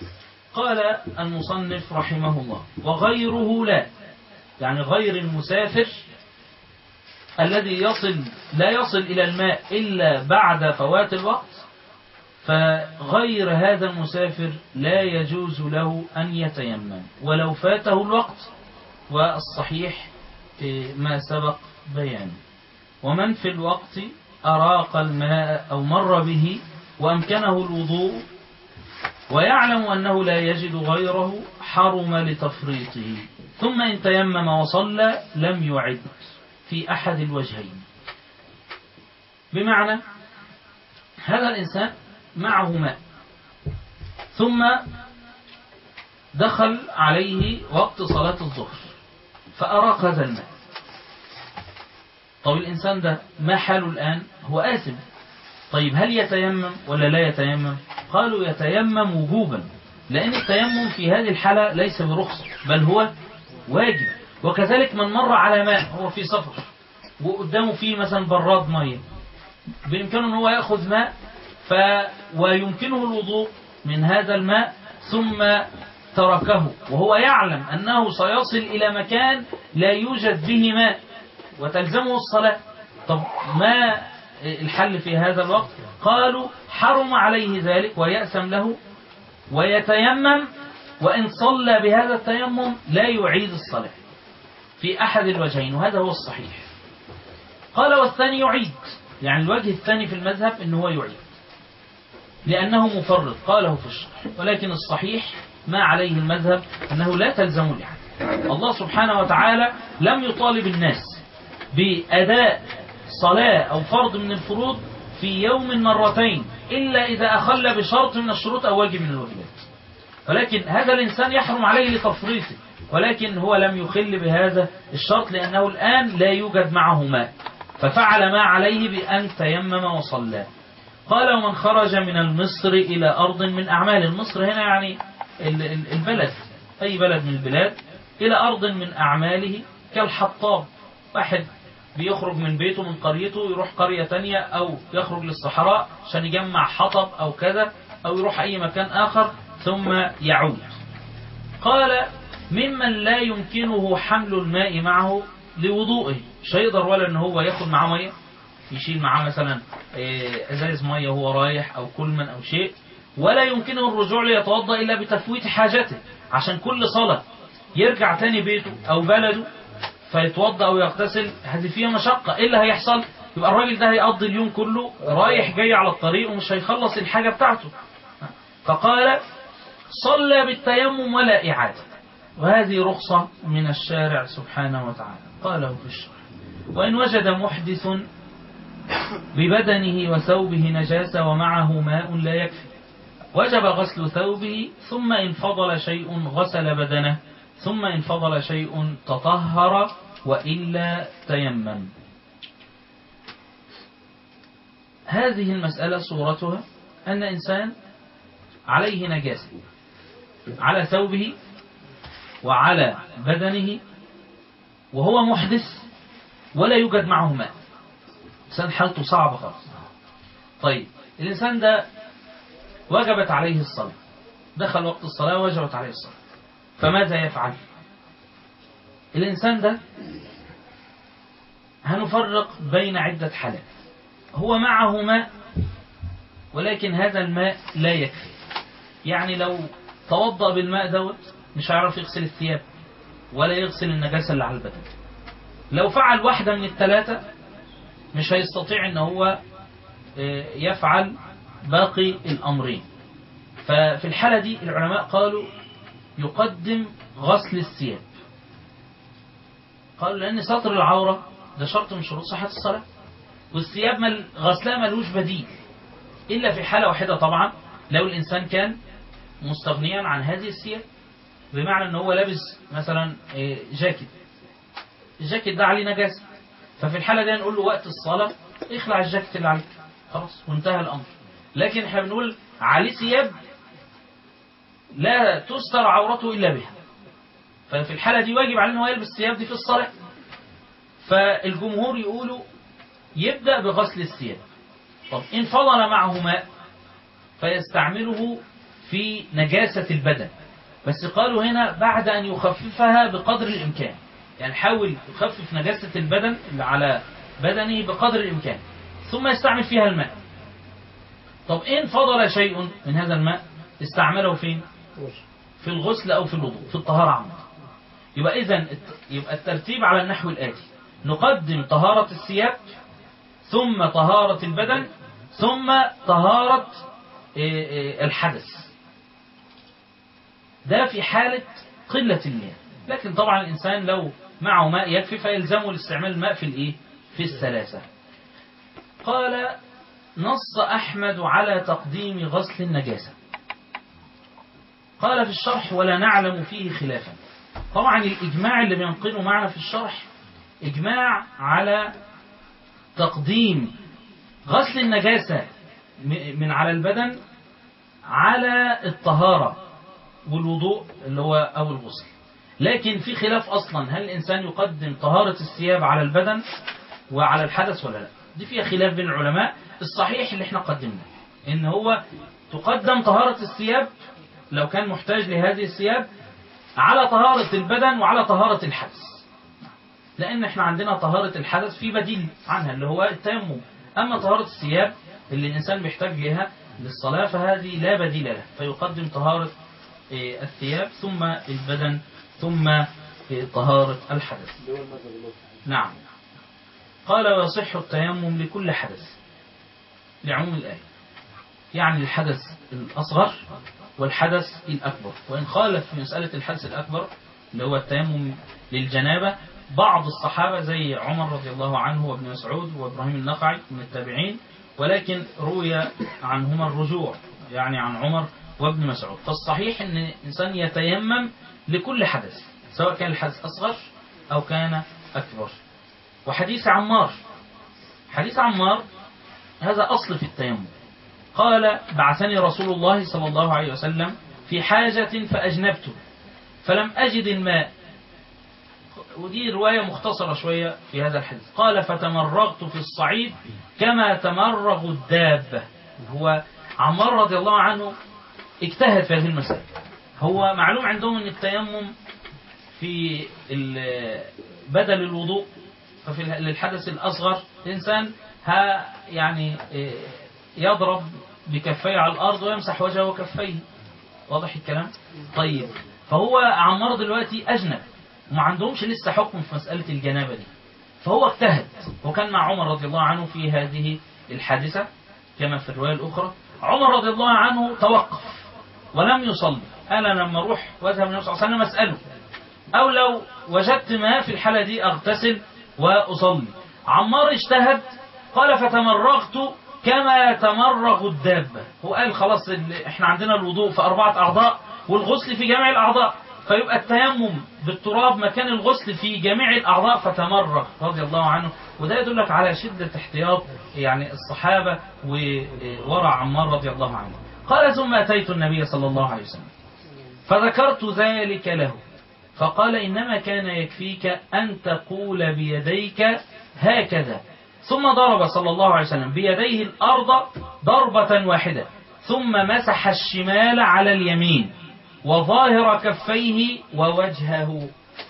قال المصنف رحمه الله: وغيره لا، يعني غير المسافر الذي لا يصل إلى الماء إلا بعد فوات الوقت، فغير هذا المسافر لا يجوز له أن يتيمم ولو فاته الوقت، والصحيح ما سبق بيانه. ومن في الوقت أراق الماء أو مر به وأمكنه الوضوء ويعلم أنه لا يجد غيره حرم لتفريطه، ثم إن تيمم وصلى لم يعد في أحد الوجهين. بمعنى هذا الإنسان معه ماء ثم دخل عليه وقت صلاة الظهر فأراق هذا الماء. طيب الإنسان ده ما حاله الآن؟ هو آثم. طيب هل يتيمم ولا لا يتيمم؟ قالوا يتيمم وجوبا، لأن التيمم في هذه الحالة ليس برخصة بل هو واجب. وكذلك من مر على ماء، هو في سفر وقدامه فيه مثلا براد مية، بإمكانه أن هو يأخذ ماء ويمكنه الوضوء من هذا الماء، ثم تركه وهو يعلم أنه سيصل إلى مكان لا يوجد به ماء وتلزمه الصلاة. طب ما الحل في هذا الوقت؟ قالوا حرم عليه ذلك ويأسم له ويتيمم، وإن صلى بهذا التيمم لا يعيد الصلاة في أحد الوجهين، وهذا هو الصحيح. قال والثاني يعيد، يعني الوجه الثاني في المذهب أنه هو يعيد لأنه مفرط، قاله في الشرح، ولكن الصحيح ما عليه المذهب أنه لا تلزم لأحد. الله سبحانه وتعالى لم يطالب الناس بأداء صلاة أو فرض من الفروض في يوم مرتين إلا إذا أخل بشرط من الشروط أو واجب من الواجبات، ولكن هذا الإنسان يحرم عليه لتفريطه، ولكن هو لم يخل بهذا الشرط لأنه الآن لا يوجد معه ماء، ففعل ما عليه بأن تيمم وصلى. قال ومن خرج من المصر إلى أرض من أعمال، المصر هنا يعني البلد، أي بلد من البلاد، إلى أرض من أعماله كالحطاب، واحد بيخرج من بيته من قريته يروح قرية تانية، أو يخرج للصحراء عشان يجمع حطب أو كذا، أو يروح أي مكان آخر ثم يعود. قال ممن لا يمكنه حمل الماء معه لوضوئه، مش هيقدر ولا ان هو ياخد معاه ميه، يشيل معاه مثلا ازاز ميه وهو رايح او كلمن او شيء، ولا يمكنه الرجوع ليتوضا الا بتفويت حاجته، عشان كل صلاه يرجع تاني بيته او بلده فيتوضا او يغتسل، هذه فيها مشقه. ايه اللي هيحصل؟ يبقى الراجل ده هيقضي اليوم كله رايح جاي على الطريق ومش هيخلص الحاجه بتاعته. فقال صلى بالتيمم ولا إعادة، وهذه رخصة من الشارع سبحانه وتعالى. قاله في الشرح وإن وجد محدث ببدنه وثوبه نجاسة ومعه ماء لا يكفي وجب غسل ثوبه، ثم إن فضل شيء غسل بدنه، ثم إن فضل شيء تطهر وإلا تيمم. هذه المسألة صورتها أن إنسان عليه نجاسة على ثوبه وعلى بدنه وهو محدث ولا يوجد معه ماء، إنسان حالته صعبة خالص. طيب الإنسان ده وجبت عليه الصلاة، دخل وقت الصلاة وجبت عليه الصلاة، فماذا يفعل؟ الإنسان ده هنفرق بين عدة حالات. هو معه ماء ولكن هذا الماء لا يكفي، يعني لو توضأ بالماء دوت مش هيعرف يغسل الثياب ولا يغسل النجاسة اللي على البدن. لو فعل واحدة من الثلاثة مش هيستطيع ان هو يفعل باقي الأمرين. ففي الحالة دي العلماء قالوا يقدم غسل الثياب، قالوا لأن ستر العورة ده شرط من شروط صحة الصلاة، والثياب غسلها ملوش بديل إلا في حالة واحدة طبعا، لو الإنسان كان مستغنيا عن هذه الثياب، بمعنى ان هو لابس مثلا جاكيت، الجاكيت ده عليه نجاسة، ففي الحالة دي نقول له وقت الصلاة اخلع الجاكيت اللي عليك خلاص وانتهى الأمر. لكن احنا بنقول عليه ثياب لا تستر عورته إلا بها، ففي الحالة دي واجب عليه ان هو يلبس الثياب دي في الصلاة. فالجمهور يقولوا يبدأ بغسل الثياب. طب إن فضل معه ماء فيستعمله في نجاسة البدن، بس قالوا هنا بعد أن يخففها بقدر الإمكان، يعني حاول يخفف نجاسة البدن اللي على بدنه بقدر الإمكان ثم يستعمل فيها الماء. طب إن فضل شيء من هذا الماء استعمله فين؟ في الغسل أو في الوضوء، في الطهارة عامة. يبقى الترتيب على النحو الآتي: نقدم طهارة الثياب، ثم طهارة البدن، ثم طهارة الحدث. ده في حالة قلة المياه، لكن طبعا الإنسان لو معه ماء يكفي فيلزمه الاستعمال الماء في الإيه؟ في الثلاثة. قال: نص أحمد على تقديم غسل النجاسة. قال في الشرح: ولا نعلم فيه خلافا. طبعا الإجماع اللي بينقله معنا في الشرح إجماع على تقديم غسل النجاسة من على البدن على الطهارة والوضوء اللي هو أو الغسل. لكن في خلاف أصلا، هل الإنسان يقدم طهارة الثياب على البدن وعلى الحدث ولا لا؟ دي فيها خلاف بين العلماء. الصحيح اللي احنا قدمناه إن هو تقدم طهارة الثياب لو كان محتاج لهذه الثياب على طهارة البدن وعلى طهارة الحدث، لأن احنا عندنا طهارة الحدث في بديل عنها اللي هو التيمم. أما طهارة الثياب اللي الإنسان بيحتاج لها للصلاة فهذه لا بديل لها، فيقدم طهارة الثياب ثم البدن ثم طهارة الحدث. نعم. قال: ويصح التيمم لكل حدث لعموم الآية، يعني الحدث الأصغر والحدث الأكبر. وإن خالف في مسألة الحدث الأكبر اللي هو التيمم للجنابة بعض الصحابة زي عمر رضي الله عنه وابن مسعود وإبراهيم النخعي من التابعين، ولكن روي عنهما الرجوع، يعني عن عمر وابن مسعود. فالصحيح أن الإنسان يتيمم لكل حدث سواء كان الحدث أصغر أو كان أكبر. وحديث عمار، حديث عمار هذا أصل في التيمم. قال: بعثني رسول الله صلى الله عليه وسلم في حاجة فأجنبت فلم أجد الماء. ودي رواية مختصرة شوية في هذا الحديث. قال: فتمرغت في الصعيد كما تمرغ الدابة. هو عمار رضي الله عنه اجتهد في هذه المسألة. هو معلوم عندهم أن التيمم في بدل الوضوء، ففي للحدث الأصغر الإنسان يعني يضرب بكفيه على الأرض ويمسح وجهه وكفيه. واضح الكلام؟ طيب، فهو عمار دلوقتي أجنب وما عندهمش لسه حكم في مسألة الجنابة دي، فهو اجتهد وكان مع عمر رضي الله عنه في هذه الحادثة كما في الرواية الأخرى. عمر رضي الله عنه توقف ولم يصلي. أنا لما أروح وأذهب النبي صلى الله عليه وسلم أسأله، أو لو وجدت ما في الحالة دي أغتسل وأصلي. عمار اجتهد، قال: فتمرغت كما تمرغ الدابة. هو قال خلاص احنا عندنا الوضوء في 4 أعضاء والغسل في جميع الأعضاء، فيبقى التيمم بالتراب مكان الغسل في جميع الأعضاء، فتمرغ رضي الله عنه. وده يدلك على شدة احتياط يعني الصحابة وورع عمار رضي الله عنه. قال: ثم أتيت النبي صلى الله عليه وسلم فذكرت ذلك له فقال: إنما كان يكفيك أن تقول بيديك هكذا. ثم ضرب صلى الله عليه وسلم بيديه الأرض ضربة واحدة ثم مسح الشمال على اليمين وظاهر كفيه ووجهه.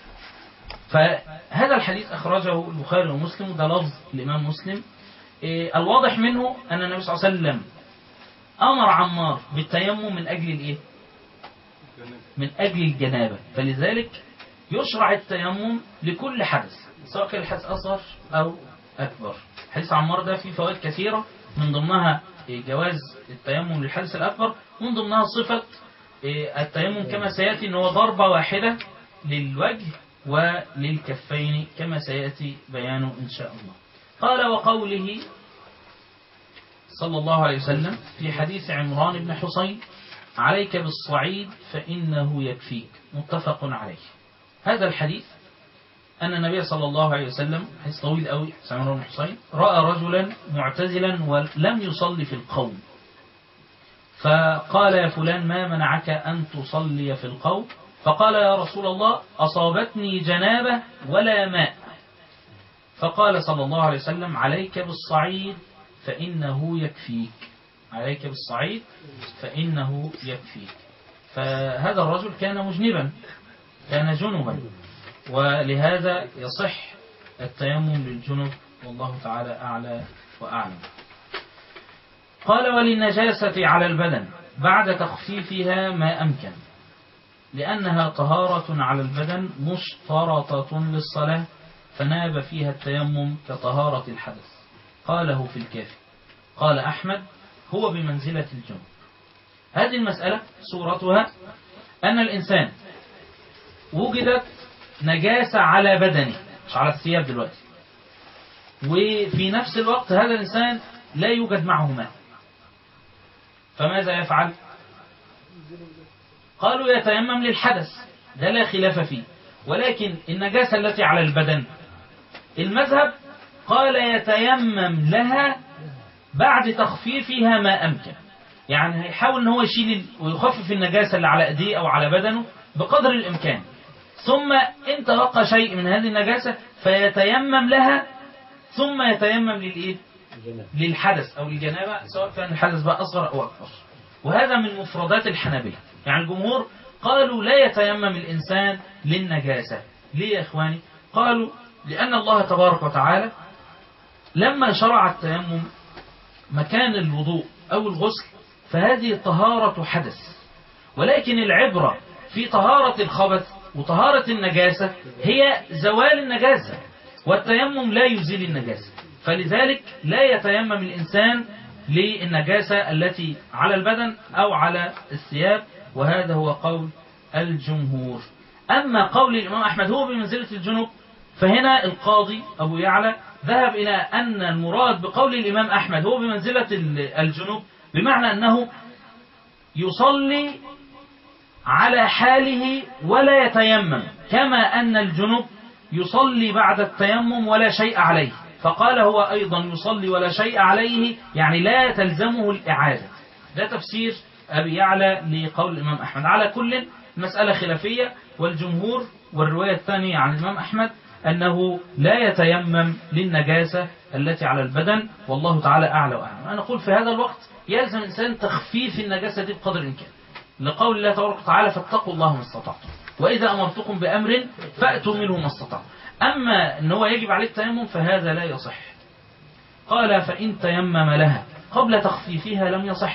فهذا الحديث أخرجه البخاري ومسلم، وده لفظ الإمام مسلم. الواضح منه أن النبي صلى الله عليه وسلم أمر عمار بالتيمم من أجل الإيه؟ من أجل الجنابة، فلذلك يشرع التيمم لكل حدث سواء كان الحدث أصغر أو أكبر. حديث عمار ده فيه فوائد كثيرة، من ضمنها جواز التيمم للحدث الأكبر، ومن ضمنها صفة التيمم كما سيأتي أنه ضربة واحدة للوجه وللكفين كما سيأتي بيانه إن شاء الله. قال: وقوله صلى الله عليه وسلم في حديث عمران بن حسين: عليك بالصعيد فإنه يكفيك، متفق عليه. هذا الحديث أن النبي صلى الله عليه وسلم، حديث طويل قوي عمران بن حسين، رأى رجلا معتزلا ولم يصلي في القوم، فقال: يا فلان ما منعك أن تصلي في القوم؟ فقال: يا رسول الله أصابتني جنابة ولا ماء. فقال صلى الله عليه وسلم: عليك بالصعيد فإنه يكفيك، عليك بالصعيد فإنه يكفيك. فهذا الرجل كان مجنبا، كان جنبا، ولهذا يصح التيمم للجنب، والله تعالى أعلى وأعلم. قال وللنجاسة على البدن بعد تخفيفها ما أمكن، لأنها طهارة على البدن مشترطة للصلاة، فناب فيها التيمم كطهارة الحدث. قاله في الكافي. قال أحمد هو بمنزلة الجنب. هذه المسألة صورتها أن الإنسان وجدت نجاسة على بدنه، مش على الثياب دلوقتي، وفي نفس الوقت هذا الإنسان لا يوجد معه ماء، فماذا يفعل؟ قالوا يتيمم للحدث، ده لا خلاف فيه. ولكن النجاسة التي على البدن المذهب قال يتيمم لها بعد تخفيفها ما أمكن، يعني هيحاول ان هو يشيل ويخفف النجاسة اللي على ايديه او على بدنه بقدر الامكان، ثم ان تبقى شيء من هذه النجاسة فيتيمم لها، ثم يتيمم للايه؟ للحدث او الجنابة، سواء كان الحدث بقى اصغر او اكبر. وهذا من مفردات الحنابلة، يعني الجمهور قالوا لا يتيمم الانسان للنجاسة. ليه يا اخواني؟ قالوا لان الله تبارك وتعالى لما شرع التيمم مكان الوضوء او الغسل فهذه طهارة حدث، ولكن العبرة في طهارة الخبث وطهارة النجاسة هي زوال النجاسة، والتيمم لا يزيل النجاسة، فلذلك لا يتيمم الإنسان للنجاسة التي على البدن أو على الثياب، وهذا هو قول الجمهور. أما قول الإمام أحمد هو بمنزلة الجنوب، فهنا القاضي أبو يعلى ذهب إلى أن المراد بقول الإمام أحمد هو بمنزلة الجنوب بمعنى أنه يصلي على حاله ولا يتيمم، كما أن الجنوب يصلي بعد التيمم ولا شيء عليه، فقال هو أيضا يصلي ولا شيء عليه، يعني لا تلزمه الإعادة. ده تفسير أبي يعلى لقول الإمام أحمد. على كل مسألة خلافية، والجمهور والرواية الثانية عن الإمام أحمد أنه لا يتيمم للنجاسة التي على البدن، والله تعالى أعلى وأعلم. أنا أقول في هذا الوقت يلزم الإنسان تخفيف النجاسة دي بقدر الإمكان، لقول الله تبارك وتعالى فاتقوا الله ما استطعتم، وإذا أمرتكم بأمر فأتوا منه ما استطعتم. أما أن هو يجب عليه التيمم فهذا لا يصح. قال فإن تيمم لها قبل تخفيفها لم يصح،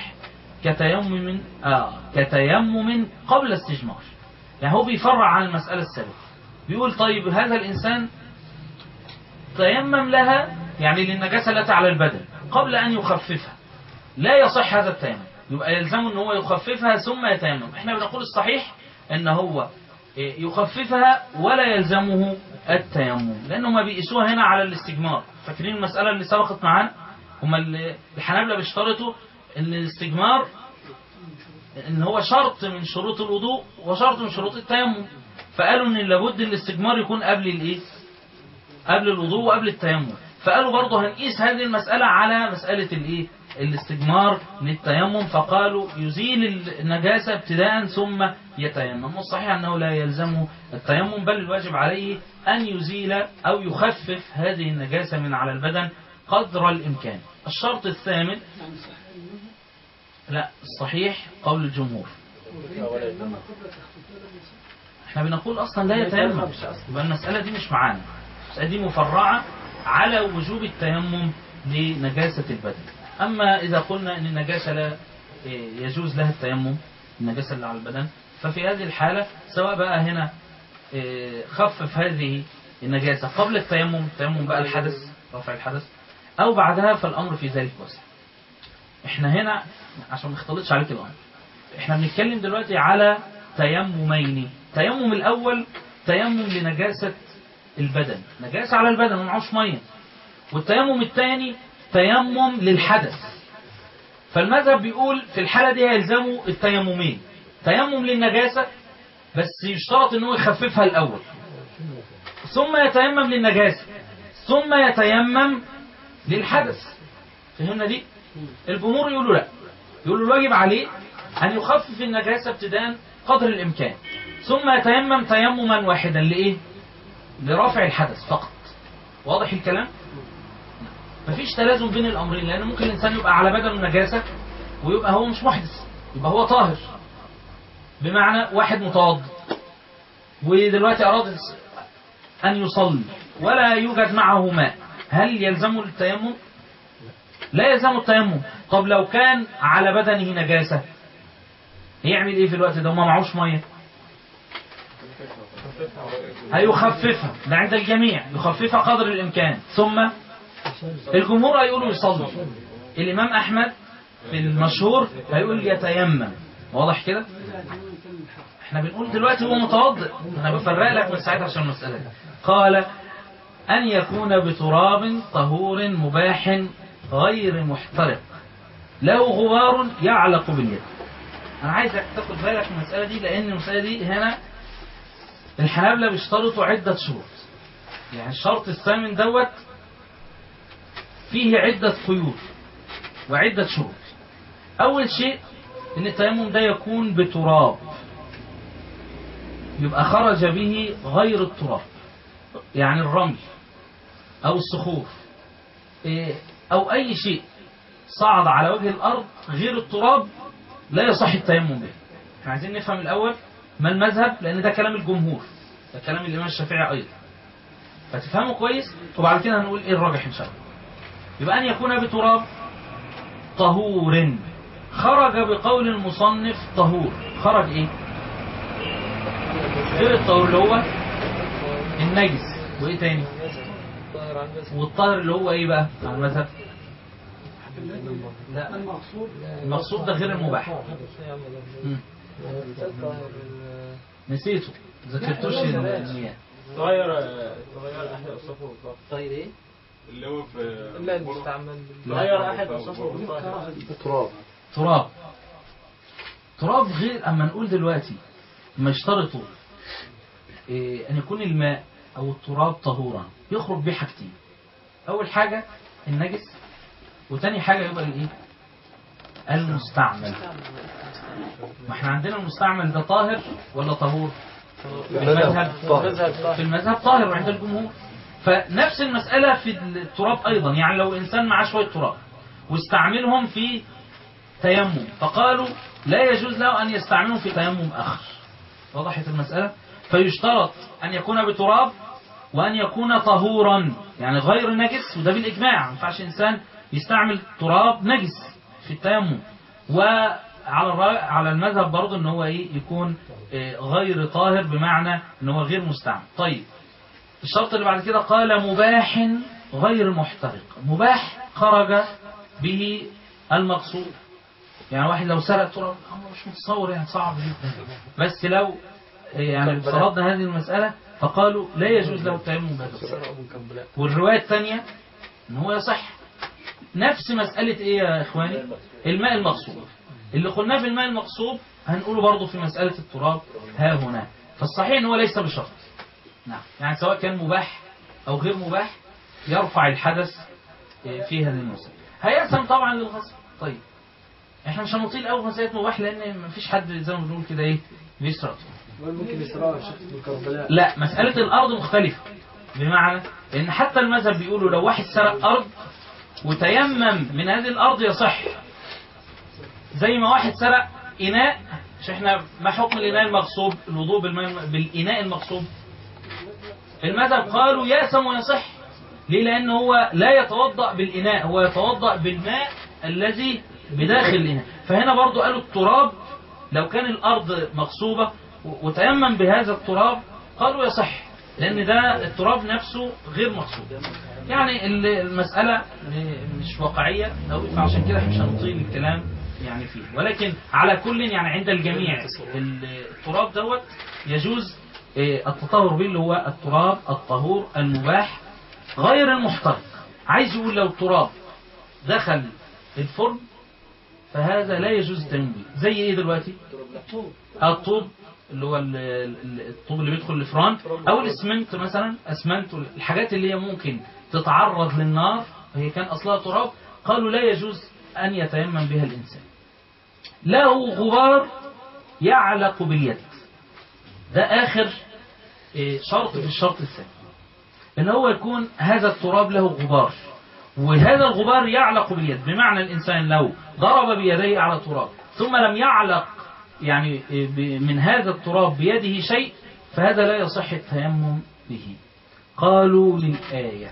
كتيمم قبل استجمار. يعني هو بيفرع عن المسألة السابقة، بيقول طيب هذا الإنسان تيمم لها يعني للنجاسة التي على البدن قبل أن يخففها، لا يصح هذا التيمم، يبقى يلزمه أن هو يخففها ثم يتيمم. احنا بنقول الصحيح أن هو يخففها ولا يلزمه التيمم، لأنه ما بيقيسوها هنا على الاستجمار. فاكرين المسألة اللي سبقت معانا؟ هم الحنابلة بيشترطوا أن الاستجمار ان هو شرط من شروط الوضوء وشرط من شروط التيمم، فقالوا ان لابد الاستجمار يكون قبل الايه؟ قبل الوضوء وقبل التيمم. فقالوا برضه هنقيس هذه المسألة على مسألة الايه؟ الاستجمار للتيمم، فقالوا يزيل النجاسة ابتداء ثم يتيمم. والصحيح انه لا يلزمه التيمم، بل الواجب عليه ان يزيل او يخفف هذه النجاسة من على البدن قدر الامكان. الشرط الثامن، لا الصحيح قول الجمهور، احنا بنقول اصلا لا يتيمم، يبقى المسألة دي مش معانا، المسألة دي مفرعة على وجوب التيمم لنجاسة البدن. اما اذا قلنا ان النجاسة لا يجوز لها التيمم، النجاسة اللي على البدن، ففي هذه الحالة سواء بقى هنا خفف هذه النجاسة قبل التيمم بقى الحدث، رفع الحدث، او بعدها، فالامر في ذلك واسع. احنا هنا عشان ما نختلطش عليك الامر، احنا بنتكلم دلوقتي على تيممين. التيمم الاول تيمم لنجاسة البدن، نجاسة على البدن ومعوش ميه، والتيمم الثاني تيمم للحدث. فالمذهب بيقول في الحالة دي هيلزموا التيممين، تيمم للنجاسة بس يشترط ان هو يخففها الاول، ثم يتيمم للنجاسة، ثم يتيمم للحدث. فهمنا دي؟ الجمهور يقولوا لا، يقولوا الواجب عليه أن يخفف النجاسة ابتداء قدر الإمكان، ثم يتيمم تيمما واحدا لإيه؟ لرفع الحدث فقط. واضح الكلام؟ مفيش تلازم بين الأمرين، لأن ممكن الإنسان يبقى على بدنه نجاسة ويبقى هو مش محدث، يبقى هو طاهر، بمعنى واحد متوضئ ودلوقتي أراد أن يصلي ولا يوجد معه ماء، هل يلزمه التيمم؟ لا يلزمه التيمم. طب لو كان على بدنه نجاسة يعمل ايه في الوقت ده وما معهوش ميه؟ هيخففها، ده عند الجميع، يخففها قدر الامكان. ثم الجمهور هيقولوا يصلي. الامام احمد في المشهور هيقول يتيمم. واضح كده؟ احنا بنقول دلوقتي هو متوضئ، انا بفرق لك من ساعتها عشان المساله دي. قال ان يكون بتراب طهور مباح غير محترق له غبار يعلق باليد. أنا عايزك تاخد بالك من المسألة دي، لأن المسألة دي هنا الحنابلة بيشترطوا عدة شروط. يعني الشرط الثامن دوت فيه عدة قيود وعدة شروط. أول شيء إن التيمم ده يكون بتراب، يبقى خرج به غير التراب، يعني الرمل أو الصخور أو أي شيء صعد على وجه الأرض غير التراب لا يصح التيمم به. احنا عايزين نفهم الأول ما المذهب، لأن ده كلام الجمهور، ده كلام الإمام الشافعي أيضا، فتفهموا كويس وبعد كده هنقول إيه الراجح إن شاء الله. يبقى أن يكون بتراب طهور. خرج بقول المصنف طهور، خرج إيه؟ غير الطهور اللي هو النجس، وإيه تاني؟ والطاهر اللي هو إيه بقى على المذهب؟ لا المقصود ده غير المباح. نسيته، ذكرتوش المياه. تغير احد اوصافه. طيب ايه اللي هو في المستعمل تغير احد اوصافه. تراب غير. اما نقول دلوقتي ما يشترطوا ان يكون الماء او التراب طهورا، يخرج به حاجتين. اول حاجه النجس، وتاني حاجه يبقى الايه؟ المستعمل. ما احنا عندنا المستعمل ده طاهر ولا طهور؟ في المذهب طاهر عند الجمهور. فنفس المسألة في التراب أيضا، يعني لو إنسان معاه شوية تراب واستعملهم في تيمم، فقالوا لا يجوز له أن يستعملهم في تيمم آخر. وضحت المسألة؟ فيشترط أن يكون بتراب وأن يكون طهورا، يعني غير نجس، وده بالإجماع. ما ينفعش إنسان يستعمل تراب نجس في التيمم. وعلى المذهب برضه ان هو ايه؟ يكون غير طاهر، بمعنى ان هو غير مستعمل. طيب الشرط اللي بعد كده قال مباح غير محترق. مباح خرج به المقصود، يعني واحد لو سرق تراب امر مش متصور، يعني صعب جدا، بس لو يعني فرضنا هذه المسألة فقالوا لا يجوز له التيمم بهذا. والرواية الثانية ان هو يصح. نفس مسألة ايه يا اخواني؟ الماء المغصوب. اللي قلناه في الماء المغصوب هنقوله برضه في مسألة التراب ها هنا. فالصحيح ان هو ليس بشرط. نعم، يعني سواء كان مباح او غير مباح يرفع الحدث في هذه المسألة. هيأثم طبعا للغصب. طيب احنا مش هنطيل قوي في مسألة مباح، لان مفيش حد زي ما بنقول كده ايه بيسرق. ممكن يسرقها الشخص بالكربلاء. لا، مسألة الارض مختلفة، بمعنى ان حتى المذهب بيقولوا لو واحد سرق ارض وتيمم من هذه الارض يصح. زي ما واحد سرق إناء، مش احنا ما حكم الإناء المغصوب؟ الوضوء بالإناء المغصوب. المذهب قالوا يأثم ويصح. ليه؟ لأنه هو لا يتوضأ بالإناء، هو يتوضأ بالماء الذي بداخل الإناء. فهنا برضو قالوا التراب لو كان الأرض مغصوبة وتيمم بهذا التراب قالوا يصح، لأن ده التراب نفسه غير مغصوب. يعني المسألة مش واقعية أوي، فعشان كده احنا مش هنطيل الكلام يعني فيه. ولكن على كل يعني عند الجميع التراب دوت يجوز التطهر به، اللي هو التراب الطهور المباح غير المحترق. عايز يقول لو التراب دخل الفرن فهذا لا يجوز التيمم به. زي ايه دلوقتي؟ الطوب، اللي هو الطوب اللي بيدخل الفران، او الاسمنت مثلا، اسمنت، الحاجات اللي هي ممكن تتعرض للنار هي كان اصلها تراب، قالوا لا يجوز ان يتيمم بها الانسان. له غبار يعلق باليد. ده آخر شرط في الشرط الثاني، إن هو يكون هذا التراب له غبار، وهذا الغبار يعلق باليد، بمعنى الإنسان لو ضرب بيديه على تراب ثم لم يعلق يعني من هذا التراب بيده شيء فهذا لا يصح التيمم به. قالوا للآية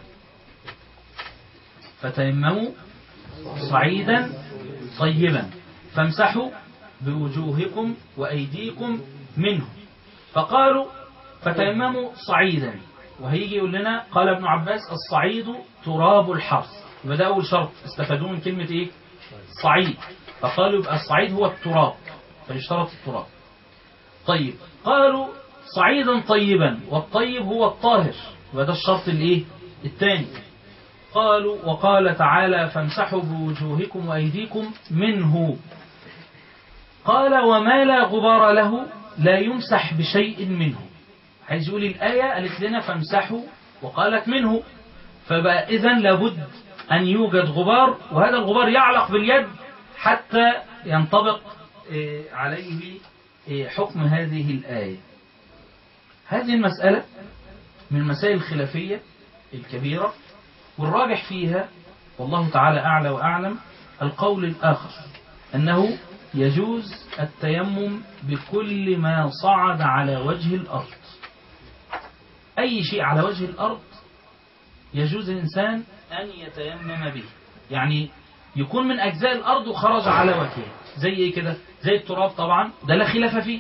فتيمموا صعيدا طيبا فامسحوا بوجوهكم وأيديكم منه. فقالوا فتيمموا صعيدا، وهيجي يقول لنا قال ابن عباس الصعيد تراب الحرث، يبقى ده أول شرط استفادوه من كلمة إيه؟ صعيد. فقالوا يبقى الصعيد هو التراب، فيشترط التراب. طيب قالوا صعيدا طيبا، والطيب هو الطاهر، يبقى ده الشرط الإيه؟ الثاني. قالوا وقال تعالى فامسحوا بوجوهكم وأيديكم منه. قال وما لا غبار له لا يمسح بشيء منه. عايز يقول الآية قالت لنا فامسحوا وقالت منه، فبقى إذن لابد أن يوجد غبار، وهذا الغبار يعلق باليد حتى ينطبق عليه حكم هذه الآية. هذه المسألة من المسائل الخلافية الكبيرة، والراجح فيها والله تعالى أعلى وأعلم القول الآخر أنه يجوز التيمم بكل ما صعد على وجه الأرض. أي شيء على وجه الأرض يجوز الإنسان أن يتيمم به، يعني يكون من أجزاء الأرض وخرج على وجهه. زي إيه كده؟ زي التراب طبعا ده لا خلاف فيه،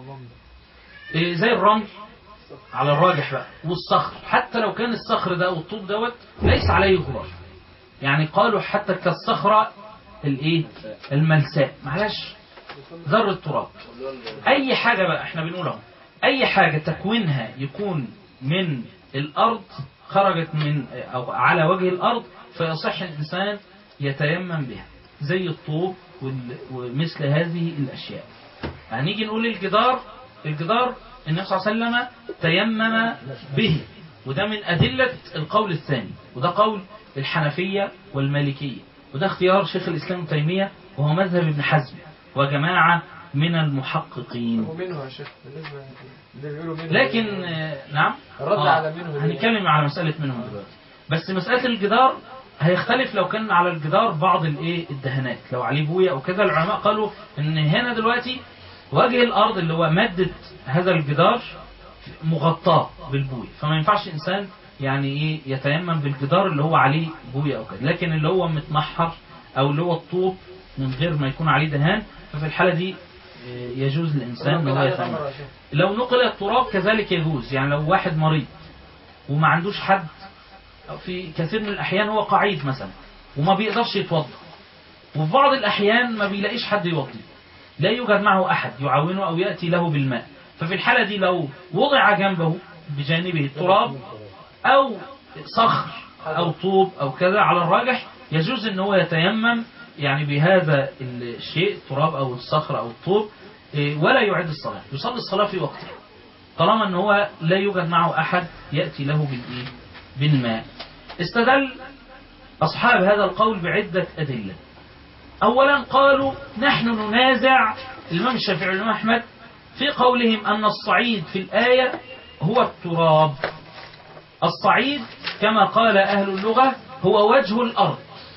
زي الرمل على الراجح بقى، والصخر حتى لو كان الصخر ده والطوب دوت ليس عليه غبار، يعني قالوا حتى كالصخرة الايه الملساء معلش ذرة تراب. اي حاجة بقى احنا بنقوله اي حاجة تكوينها يكون من الارض خرجت من او على وجه الارض فيصح الانسان يتيمم بها، زي الطوب ومثل هذه الاشياء. هنيجي نقول الجدار النبي صلى الله عليه وسلم تيمم به، وده من أدلة القول الثاني، وده قول الحنفية والمالكية، وده اختيار شيخ الإسلام ابن تيمية وهو مذهب ابن حزم وجماعة من المحققين. ومنه يا شيخ بالنسبة اللي بيقولوا منه، لكن نعم الرد على منه هنتكلم على مسألة منهم دلوقتي. بس مسألة الجدار هيختلف لو كان على الجدار بعض الدهانات، لو عليه بوية أو كذا. العلماء قالوا إن هنا دلوقتي وجه الأرض اللي هو مادة هذا الجدار مغطاة بالبوية، فما ينفعش إنسان يعني يتيمم بالجدار اللي هو عليه بوية أو كذا. لكن اللي هو متمحر أو اللي هو الطوب من غير ما يكون عليه دهان، ففي الحالة دي يجوز للإنسان أن هو يتيمم. لو نقل التراب كذلك يجوز، يعني لو واحد مريض وما عندوش حد، في كثير من الأحيان هو قعيد مثلا وما بيقدرش يتوضا، وفي بعض الأحيان ما بيلاقيش حد يوضي، لا يوجد معه أحد يعاونه أو يأتي له بالماء، ففي الحالة دي لو وضع جنبه بجانبه التراب أو صخر أو طوب أو كذا على الراجح يجوز أن هو يتيمم يعني بهذا الشيء التراب أو الصخر أو الطوب، ولا يعيد الصلاة، يصلي الصلاة في وقتها طالما أن هو لا يوجد معه أحد يأتي له بالماء. استدل أصحاب هذا القول بعدة أدلة. أولا قالوا نحن ننازع الإمام الشافعي والإمام أحمد في قولهم أن الصعيد في الآية هو التراب. الصعيد كما قال أهل اللغة هو وجه الأرض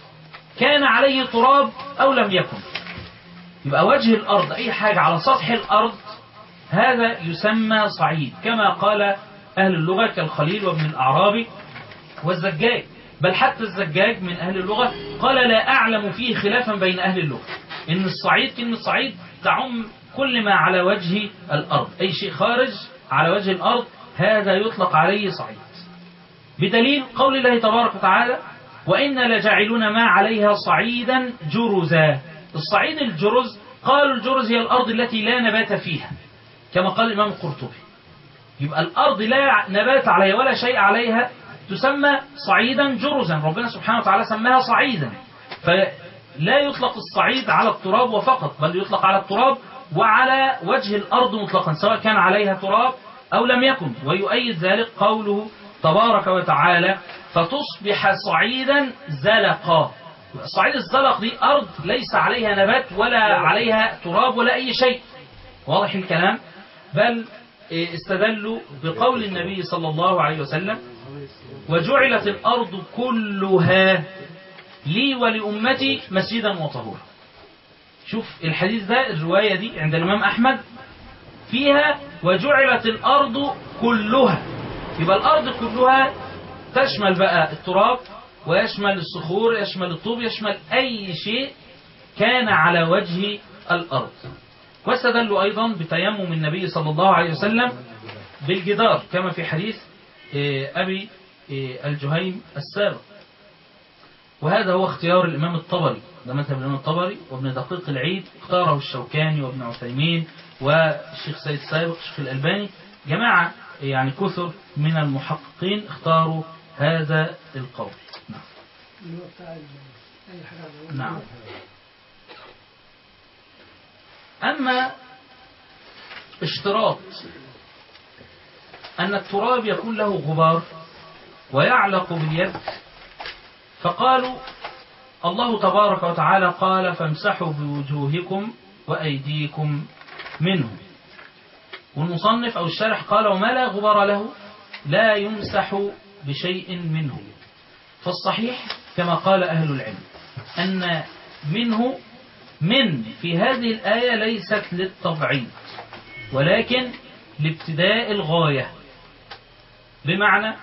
كان عليه تراب أو لم يكن، يبقى وجه الأرض أي حاجة على سطح الأرض هذا يسمى صعيد، كما قال أهل اللغة كالخليل وابن الأعرابي والزجاج. بل حتى الزجاج من أهل اللغة قال لا أعلم فيه خلافا بين أهل اللغة، إن الصعيد كلمة صعيد تعم كل ما على وجه الأرض، أي شيء خارج على وجه الأرض هذا يطلق عليه صعيد، بدليل قول الله تبارك وتعالى وإنا لجاعلون ما عليها صعيدا جرزا. الصعيد الجرز قالوا الجرز هي الأرض التي لا نبات فيها كما قال الإمام القرطبي، يبقى الأرض لا نبات عليها ولا شيء عليها تسمى صعيدا جرزا، ربنا سبحانه وتعالى سماها صعيدا، فلا يطلق الصعيد على التراب وفقط، بل يطلق على التراب وعلى وجه الأرض مطلقا سواء كان عليها تراب أو لم يكن. ويؤيد ذلك قوله تبارك وتعالى فتصبح صعيدا زلقا. الصعيد الزلق دي أرض ليس عليها نبات ولا عليها تراب ولا أي شيء، واضح الكلام. بل استدلوا بقول النبي صلى الله عليه وسلم وجعلت الأرض كلها لي ولأمتي مسجدا وطهورا. شوف الحديث ده، الرواية دي عند الإمام أحمد فيها وجعلت الأرض كلها، يبقى الأرض كلها تشمل بقى التراب ويشمل الصخور، يشمل الطوب، يشمل أي شيء كان على وجه الأرض. واستدلوا أيضا بتيمم النبي صلى الله عليه وسلم بالجدار كما في حديث أبي الجهيم السابق. وهذا هو اختيار الإمام الطبري، ده مذهب الإمام الطبري وابن دقيق العيد، اختاره الشوكاني وابن عثيمين والشيخ سيد سابق الشيخ الألباني، جماعة يعني كثر من المحققين اختاروا هذا القول. نعم. أما اشتراط أن التراب يكون له غبار ويعلق باليد، فقالوا الله تبارك وتعالى قال فامسحوا بوجوهكم وأيديكم منه، والمصنف أو الشارح قال وما لا غبار له لا يمسح بشيء منه. فالصحيح كما قال أهل العلم أن منه من في هذه الآية ليست للتبعيض ولكن لابتداء الغاية. بمعنى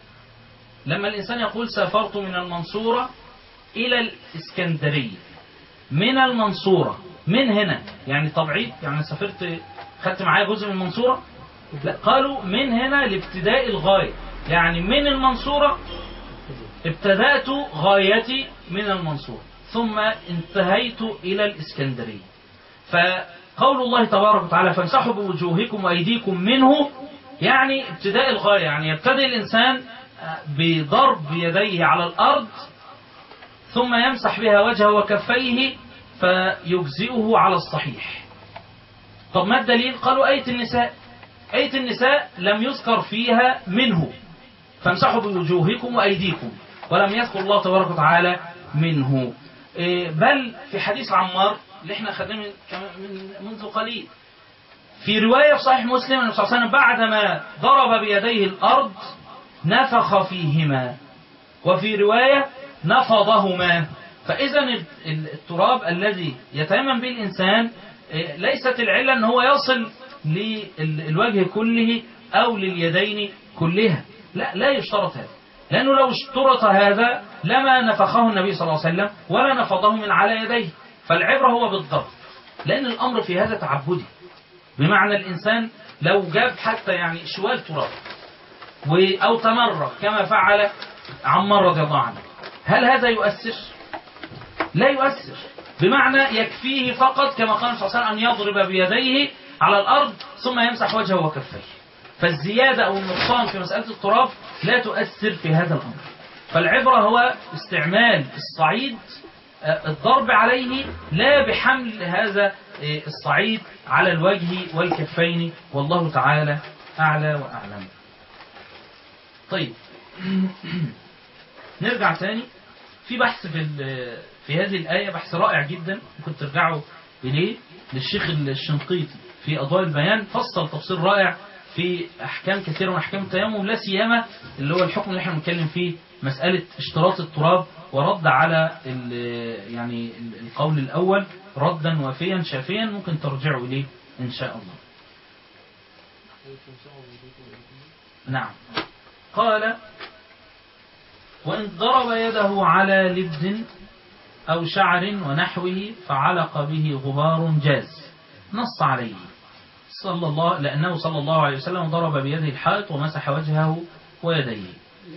لما الإنسان يقول سافرت من المنصورة إلى الإسكندرية، من المنصورة من هنا يعني تبعيض، يعني سافرت خدت معايا جزء من المنصورة؟ لا، قالوا من هنا لابتداء الغاية، يعني من المنصورة ابتدأت غايتي من المنصورة ثم انتهيت إلى الإسكندرية. فقول الله تبارك وتعالى فامسحوا بوجوهكم وأيديكم منه يعني ابتداء الغاية، يعني يبتدئ الإنسان بضرب يديه على الأرض ثم يمسح بها وجهه وكفيه فيجزئه على الصحيح. طب ما الدليل؟ قالوا آية النساء. آية النساء لم يذكر فيها منه فامسحوا بوجوهكم وأيديكم، ولم يذكر الله تبارك وتعالى منه. بل في حديث عمار اللي احنا خدناه منذ قليل في رواية في صحيح مسلم النبي صلى الله عليه وسلم بعدما ضرب بيديه الأرض نفخ فيهما، وفي رواية نفضهما. فإذا التراب الذي يتيمم به الإنسان ليست العلة أن هو يصل للوجه كله أو لليدين كلها، لا يشترط هذا، لأنه لو اشترط هذا لما نفخه النبي صلى الله عليه وسلم ولا نفضه من على يديه. فالعبرة هو بالضرب، لأن الأمر في هذا تعبدي، بمعنى الإنسان لو جاب حتى يعني شوال تراب أو تمرغ كما فعل عمار رضي الله عنه، هل هذا يؤثر؟ لا يؤثر، بمعنى يكفيه فقط كما قال صلى الله عليه وسلم أن يضرب بيديه على الأرض ثم يمسح وجهه وكفيه. فالزيادة أو النقصان في مسألة التراب لا تؤثر في هذا الأمر. فالعبرة هو استعمال الصعيد الضرب عليه لا بحمل هذا الصعيد على الوجه والكفين، والله تعالى أعلى وأعلم. طيب نرجع تاني في بحث في هذه الآية، بحث رائع جدا ممكن ترجعوا إليه للشيخ الشنقيطي في أضواء البيان، فصل تفصيل رائع في أحكام كثيرة من أحكام التيمم، لا سيما اللي هو الحكم اللي احنا بنتكلم فيه مسألة اشتراط التراب، ورد على يعني القول الأول ردا وافيا شافيا، ممكن ترجعوا إليه إن شاء الله. نعم. قال وإن ضرب يده على لبد أو شعر ونحوه فعلق به غبار جاز، نص عليه لأنه صلى الله عليه وسلم ضرب بيده الحائط ومسح وجهه ويديه.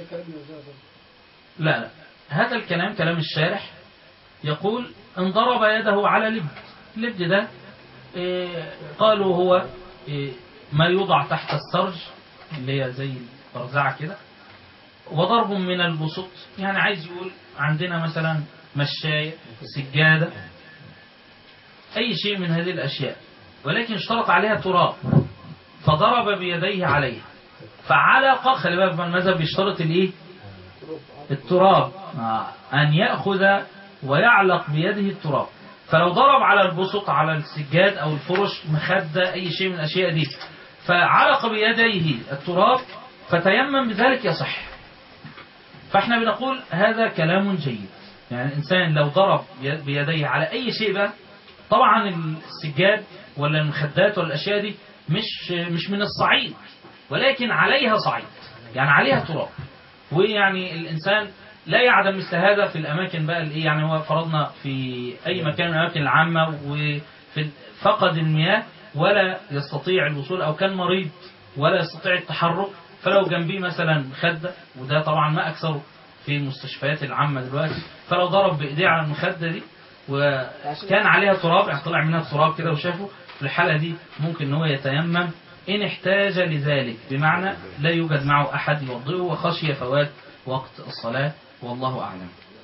لا هذا الكلام كلام الشارح، يقول ان ضرب يده على لبد ده قالوا هو ما يوضع تحت السرج اللي هي زي البرزعة كده، وضرب من البسط، يعني عايز يقول عندنا مثلا مشاية سجادة أي شيء من هذه الأشياء، ولكن اشترط عليها تراب فضرب بيديه عليها فعلق. خلي بالك من المذهب بيشترط الايه؟ التراب، أن يأخذ ويعلق بيده التراب. فلو ضرب على البسط على السجاد أو الفرش مخدة أي شيء من الأشياء دي فعلق بيديه التراب فتيمم بذلك يصح. فاحنا بنقول هذا كلام جيد، يعني الإنسان لو ضرب بيديه على أي شيء بقى طبعا السجاد ولا المخدات ولا الأشياء دي مش من الصعيد، ولكن عليها صعيد، يعني عليها تراب. ويعني الإنسان لا يعدم مثل هذا في الأماكن بقى الإيه، يعني هو فرضنا في أي مكان من الأماكن العامة وفي فقد المياه ولا يستطيع الوصول، أو كان مريض ولا يستطيع التحرك، فلو جنبيه مثلا مخدة، وده طبعا ما أكثره في المستشفيات العامة دلوقتي، فلو ضرب بإيديه على المخدة دي وكان عليها تراب، يعني طلع منها تراب كده وشافه، في الحالة دي ممكن ان هو يتيمم إن احتاج لذلك، بمعنى لا يوجد معه أحد يوضئه وخشي فوات وقت الصلاة، والله أعلم.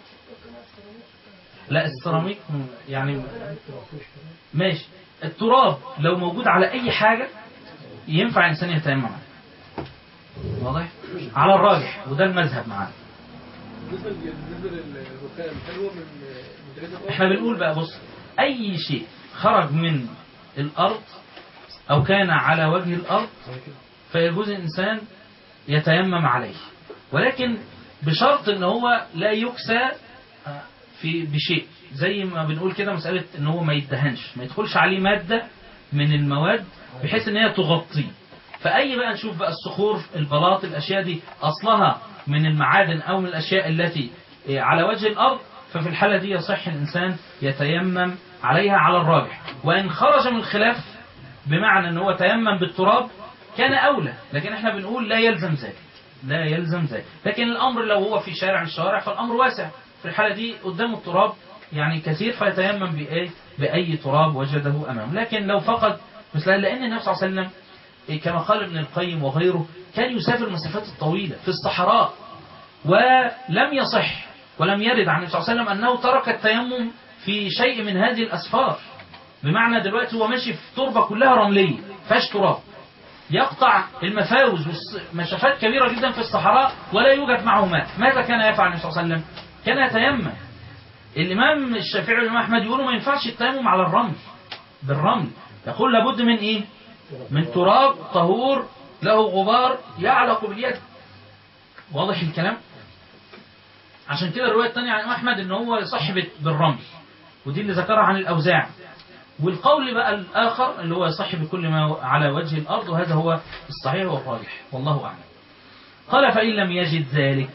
لا السيراميك يعني ماشي، التراب لو موجود على أي حاجة ينفع إنسان يتيمم، واضح؟ على الراجح، وده المذهب معانا. بالنسبه للركام هل هو من غير احنا بنقول بقى بص، أي شيء خرج من الأرض أو كان على وجه الأرض فيجوز الإنسان يتيمم عليه، ولكن بشرط ان هو لا يكسى بشيء، زي ما بنقول كده مسألة ان هو ما يدهنش، ما يدخلش عليه مادة من المواد بحيث ان هي تغطيه. فأي بقى نشوف بقى الصخور، البلاط، الأشياء دي أصلها من المعادن أو من الأشياء التي على وجه الأرض، ففي الحالة دي يصح الإنسان يتيمم عليها على الراجح. وإن خرج من الخلاف بمعنى ان هو تيمم بالتراب كان أولى، لكن احنا بنقول لا يلزم ذلك، لا يلزم ذلك. لكن الأمر لو هو في شارع من الشوارع فالأمر واسع، في الحالة دي قدامه التراب يعني كثير، فيتيمم بأي تراب وجده أمامه. لكن لو فقد مثلا، لأن النبي صلى الله عليه وسلم كما قال ابن القيم وغيره كان يسافر المسافات الطويلة في الصحراء، ولم يصح ولم يرد عن النبي صلى الله عليه وسلم أنه ترك التيمم في شيء من هذه الأسفار. بمعنى دلوقتي هو ماشي في تربة كلها رملية فاش تراب، يقطع المفاوز ومسافات كبيرة جدا في الصحراء ولا يوجد معه ماء، ماذا كان يفعل النبي صلى الله عليه وسلم؟ كان يتيمم. الإمام الشافعي والإمام أحمد يقولوا ما ينفعش التيمم على الرمل بالرمل، يقول لابد من إيه؟ من تراب طهور له غبار يعلق باليد. واضح الكلام؟ عشان كده الرواية الثانية عن الإمام أحمد إن هو يصح بالرمل، ودي اللي ذكرها عن الأوزاع. والقول بقى الآخر اللي هو يصح بكل ما على وجه الأرض، وهذا هو الصحيح والراجح والله أعلم. قال فإن لم يجد ذلك،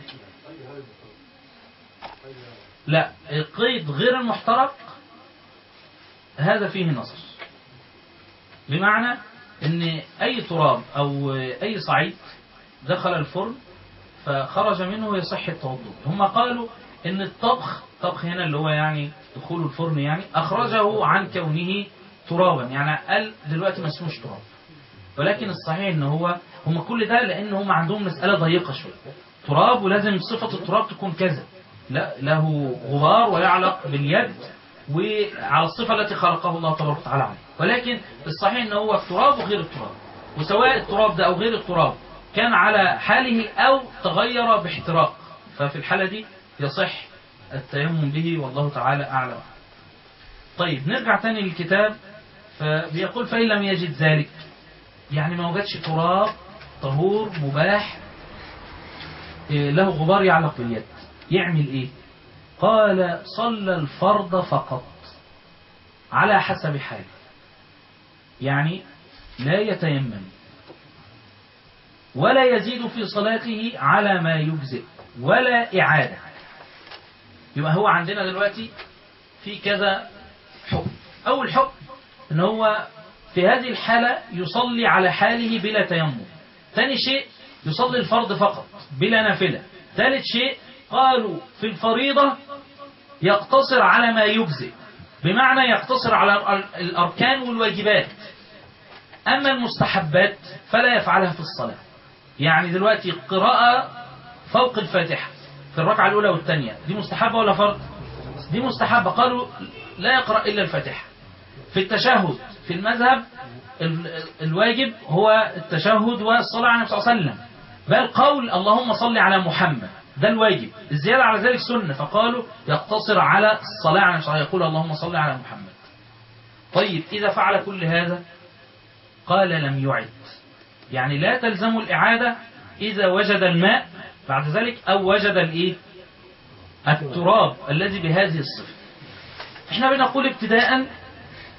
لا القيد غير المحترق هذا فيه نظر، بمعنى ان أي تراب أو أي صعيد دخل الفرن فخرج منه يصح التوضؤ. هم قالوا ان الطبخ هنا اللي هو يعني دخول الفرن يعني أخرجه عن كونه ترابا، يعني قال دلوقتي ما اسموش تراب. ولكن الصحيح ان هم كل ده لان هم عندهم مسألة ضيقة شوية، تراب ولازم صفة التراب تكون كذا، لا له غبار ويعلق باليد وعلى الصفة التي خلقه الله تبارك وتعالى عليه. ولكن الصحيح ان هو التراب وغير التراب، وسواء التراب ده او غير التراب كان على حاله او تغير باحتراق، ففي الحالة دي يصح التيمم به والله تعالى أعلم. طيب نرجع تاني للكتاب، فبيقول فإن لم يجد ذلك، يعني ما وجدش تراب طهور مباح له غبار يعلق باليد، يعمل ايه؟ قال صلى الفرض فقط على حسب حاله، يعني لا يتيمم ولا يزيد في صلاته على ما يجزئ ولا إعادة. يبقى هو عندنا دلوقتي في كذا حكم. أول حكم ان هو في هذه الحالة يصلي على حاله بلا تيمم. ثاني شيء يصلي الفرض فقط بلا نافلة. ثالث شيء قالوا في الفريضة يقتصر على ما يجزئ، بمعنى يقتصر على الأركان والواجبات، أما المستحبات فلا يفعلها في الصلاة. يعني دلوقتي قراءة فوق الفاتحة في الركعة الأولى والثانية دي مستحبة ولا فرض؟ دي مستحبة، قالوا لا يقرأ إلا الفاتحة. في التشهد في المذهب الواجب هو التشهد والصلاة على النبي صلى الله عليه وسلم، بل قول اللهم صل على محمد ده الواجب، الزيادة على ذلك سنة، فقالوا يقتصر على الصلاة على النبي صلى الله عليه وسلم، يقول اللهم صل على محمد. طيب إذا فعل كل هذا قال لم يعد، يعني لا تلزم الإعادة إذا وجد الماء بعد ذلك أو وجد الإيه؟ التراب الذي بهذه الصفة. احنا بنقول ابتداء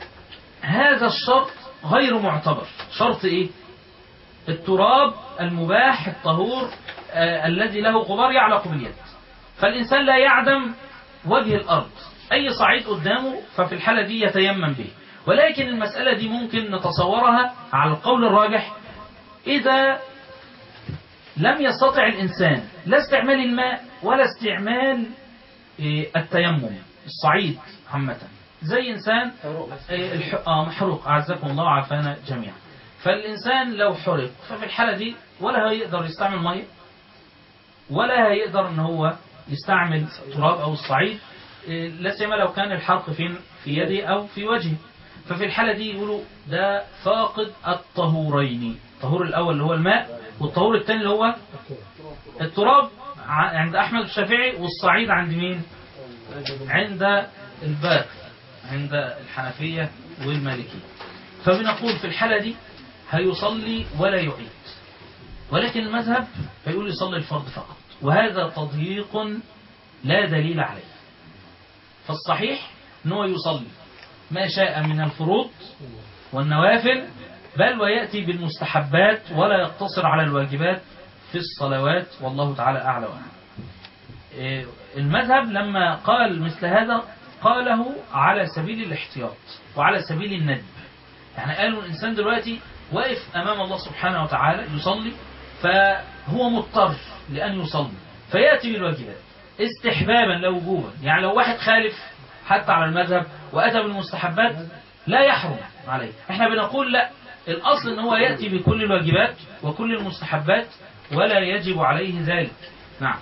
هذا الشرط غير معتبر. شرط إيه؟ التراب المباح الطهور الذي له غبار يعلق باليد. فالإنسان لا يعدم وجه الأرض، أي صعيد قدامه ففي الحالة دي يتيمم به. ولكن المسألة دي ممكن نتصورها على القول الراجح إذا لم يستطع الإنسان لا استعمال الماء ولا استعمال التيمم، الصعيد عامة، زي إنسان محروق أعزكم الله وعافانا جميعا. فالإنسان لو حرق ففي الحالة دي ولا هيقدر يستعمل مية ولا هيقدر ان هو يستعمل تراب او الصعيد، لا سيما لو كان الحرق فين، في يده او في وجهه. ففي الحالة دي يقولوا ده فاقد الطهورين، الطهور الاول اللي هو الماء، والطهور الثاني اللي هو التراب عند احمد الشافعي، والصعيد عند مين؟ عند الباقي، عند الحنفية والمالكية. فبنقول في الحالة دي هيصلي ولا يعيد، ولكن المذهب فيقول يصلي الفرض فقط، وهذا تضييق لا دليل عليه. فالصحيح أنه يصلي ما شاء من الفروض والنوافل، بل ويأتي بالمستحبات ولا يقتصر على الواجبات في الصلوات، والله تعالى أعلى وأعلم. المذهب لما قال مثل هذا قاله على سبيل الاحتياط وعلى سبيل الندب. يعني قالوا الإنسان دلوقتي واقف أمام الله سبحانه وتعالى يصلي، فهو مضطر لأن يصلي فيأتي بالواجبات استحبابا لا وجوبا. يعني لو واحد خالف حتى على المذهب وأتى بالمستحبات لا يحرم عليه. احنا بنقول لا، الأصل ان هو يأتي بكل الواجبات وكل المستحبات ولا يجب عليه ذلك. نعم.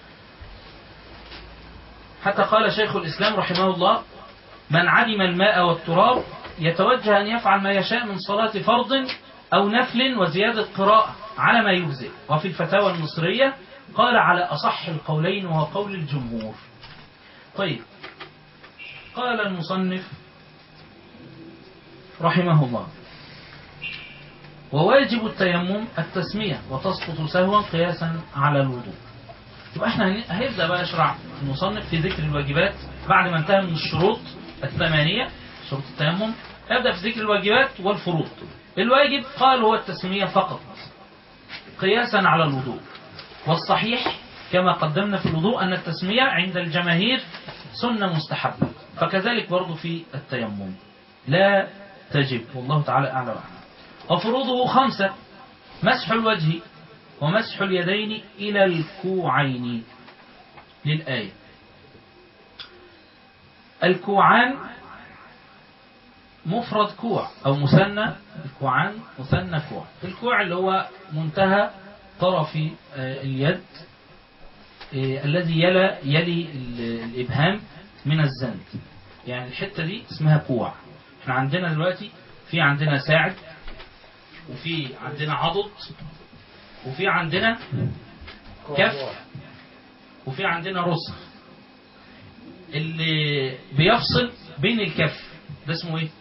حتى قال شيخ الإسلام رحمه الله: من عدم الماء والتراب يتوجه أن يفعل ما يشاء من صلاة فرض أو نفل وزيادة قراءة على ما يجزئ. وفي الفتاوى المصرية قال على أصح القولين وهو قول الجمهور. طيب، قال المصنف رحمه الله: وواجب التيمم التسمية وتسقط سهوا قياسا على الوضوء. يبقى احنا هيبدأ بقى يشرع المصنف في ذكر الواجبات بعد ما انتهى من الشروط الثمانية، شروط التيمم، يبدأ في ذكر الواجبات والفروض. الواجب قال هو التسمية فقط قياسا على الوضوء، والصحيح كما قدمنا في الوضوء أن التسمية عند الجماهير سنة مستحبة، فكذلك برضو في التيمم لا تجب، والله تعالى أعلى وأعلم. وفروضه 5: مسح الوجه ومسح اليدين إلى الكوعين للآية. الكوعان مفرد كوع أو مثنى الكوعان، مثنى كوع. الكوع اللي هو منتهى طرف اليد الذي يلي الإبهام من الزند، يعني الحتة دي اسمها كوع. احنا عندنا دلوقتي في عندنا ساعد، وفي عندنا عضد، وفي عندنا كف، وفي عندنا رسغ. اللي بيفصل بين الكف ده اسمه ايه؟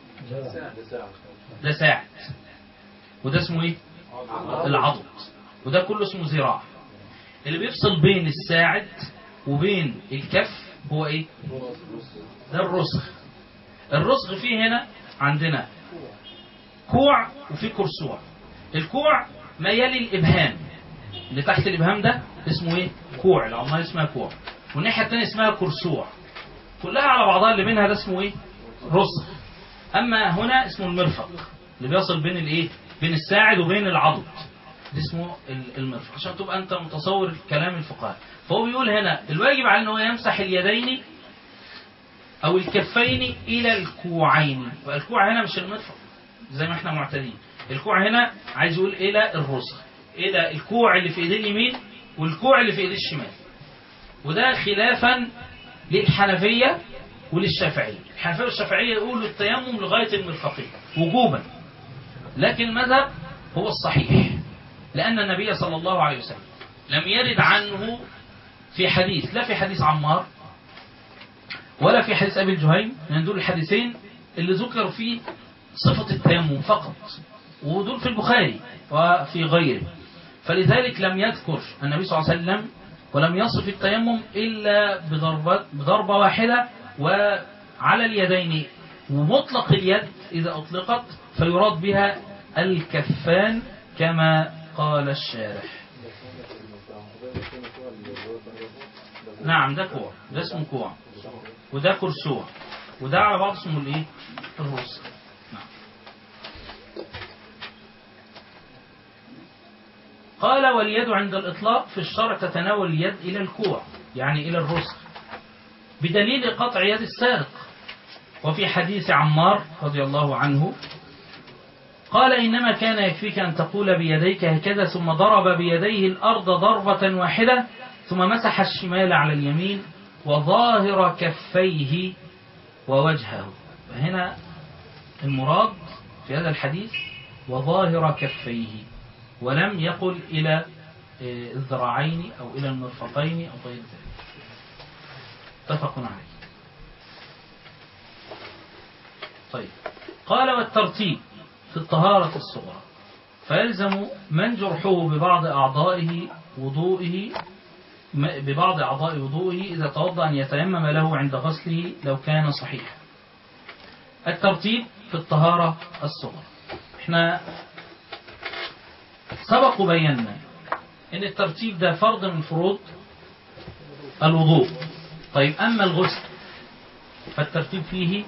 ده ساعد. وده اسمه ايه؟ العضد. وده كله اسمه ذراع. اللي بيفصل بين الساعد وبين الكف هو ايه؟ ده الرسغ. الرسغ فيه هنا عندنا كوع وفي كرسوع. الكوع ما يلي الإبهام، اللي تحت الإبهام ده اسمه ايه؟ كوع، العظمة اسمها كوع. والناحية الثانية اسمها كرسوع. كلها على بعضها اللي بينها ده اسمه ايه؟ رسغ. أما هنا اسمه المرفق، اللي بيصل بين الايه؟ بين الساعد وبين العضد، ده اسمه المرفق، عشان تبقى أنت متصور كلام الفقهاء. فهو بيقول هنا الواجب على أنه يمسح اليدين أو الكفين إلى الكوعين. والكوع هنا مش المرفق زي ما احنا معتادين، الكوع هنا عايز يقول إلى الرسغ، إلى الكوع اللي في إيديه اليمين والكوع اللي في إيديه الشمال. وده خلافا للحنفية وللشافعية. الحنفية والشافعية يقولوا التيمم لغاية المرفقين وجوبا، لكن المذهب هو الصحيح، لأن النبي صلى الله عليه وسلم لم يرد عنه في حديث، لا في حديث عمار ولا في حديث أبي الجهيم، من دول الحديثين اللي ذكر فيه صفة التيمم فقط، ودول في البخاري وفي غيره. فلذلك لم يذكر النبي صلى الله عليه وسلم ولم يصف التيمم إلا بضربة واحدة وعلى اليدين ومطلق اليد إذا أطلقت فيراد بها الكفان كما قال الشارح. نعم، ده كوع، ده اسمه كوع، وده كرسوع، وده على بعض اسمه الايه؟ الرسغ. نعم. قال واليد عند الإطلاق في الشرع تتناول اليد إلى الكوع، يعني إلى الرسغ، بدليل قطع يد السارق. وفي حديث عمار رضي الله عنه قال إنما كان يكفيك أن تقول بيديك هكذا ثم ضرب بيديه الأرض ضربة واحدة ثم مسح الشمال على اليمين وظاهر كفيه ووجهه. فهنا المراد في هذا الحديث وظاهر كفيه، ولم يقل إلى الذراعين أو إلى المرفقين أو غير ذلك. اتفق عليه. طيب، قال والترتيب في الطهارة الصغرى فيلزم من جرحه ببعض أعضاء وضوئه إذا توضأ أن يتيمم له عند غسله لو كان صحيحا. الترتيب في الطهارة الصغرى، احنا سبق وبينا ان الترتيب ده فرض من فروض الوضوء. طيب أما الغسل فالترتيب فيه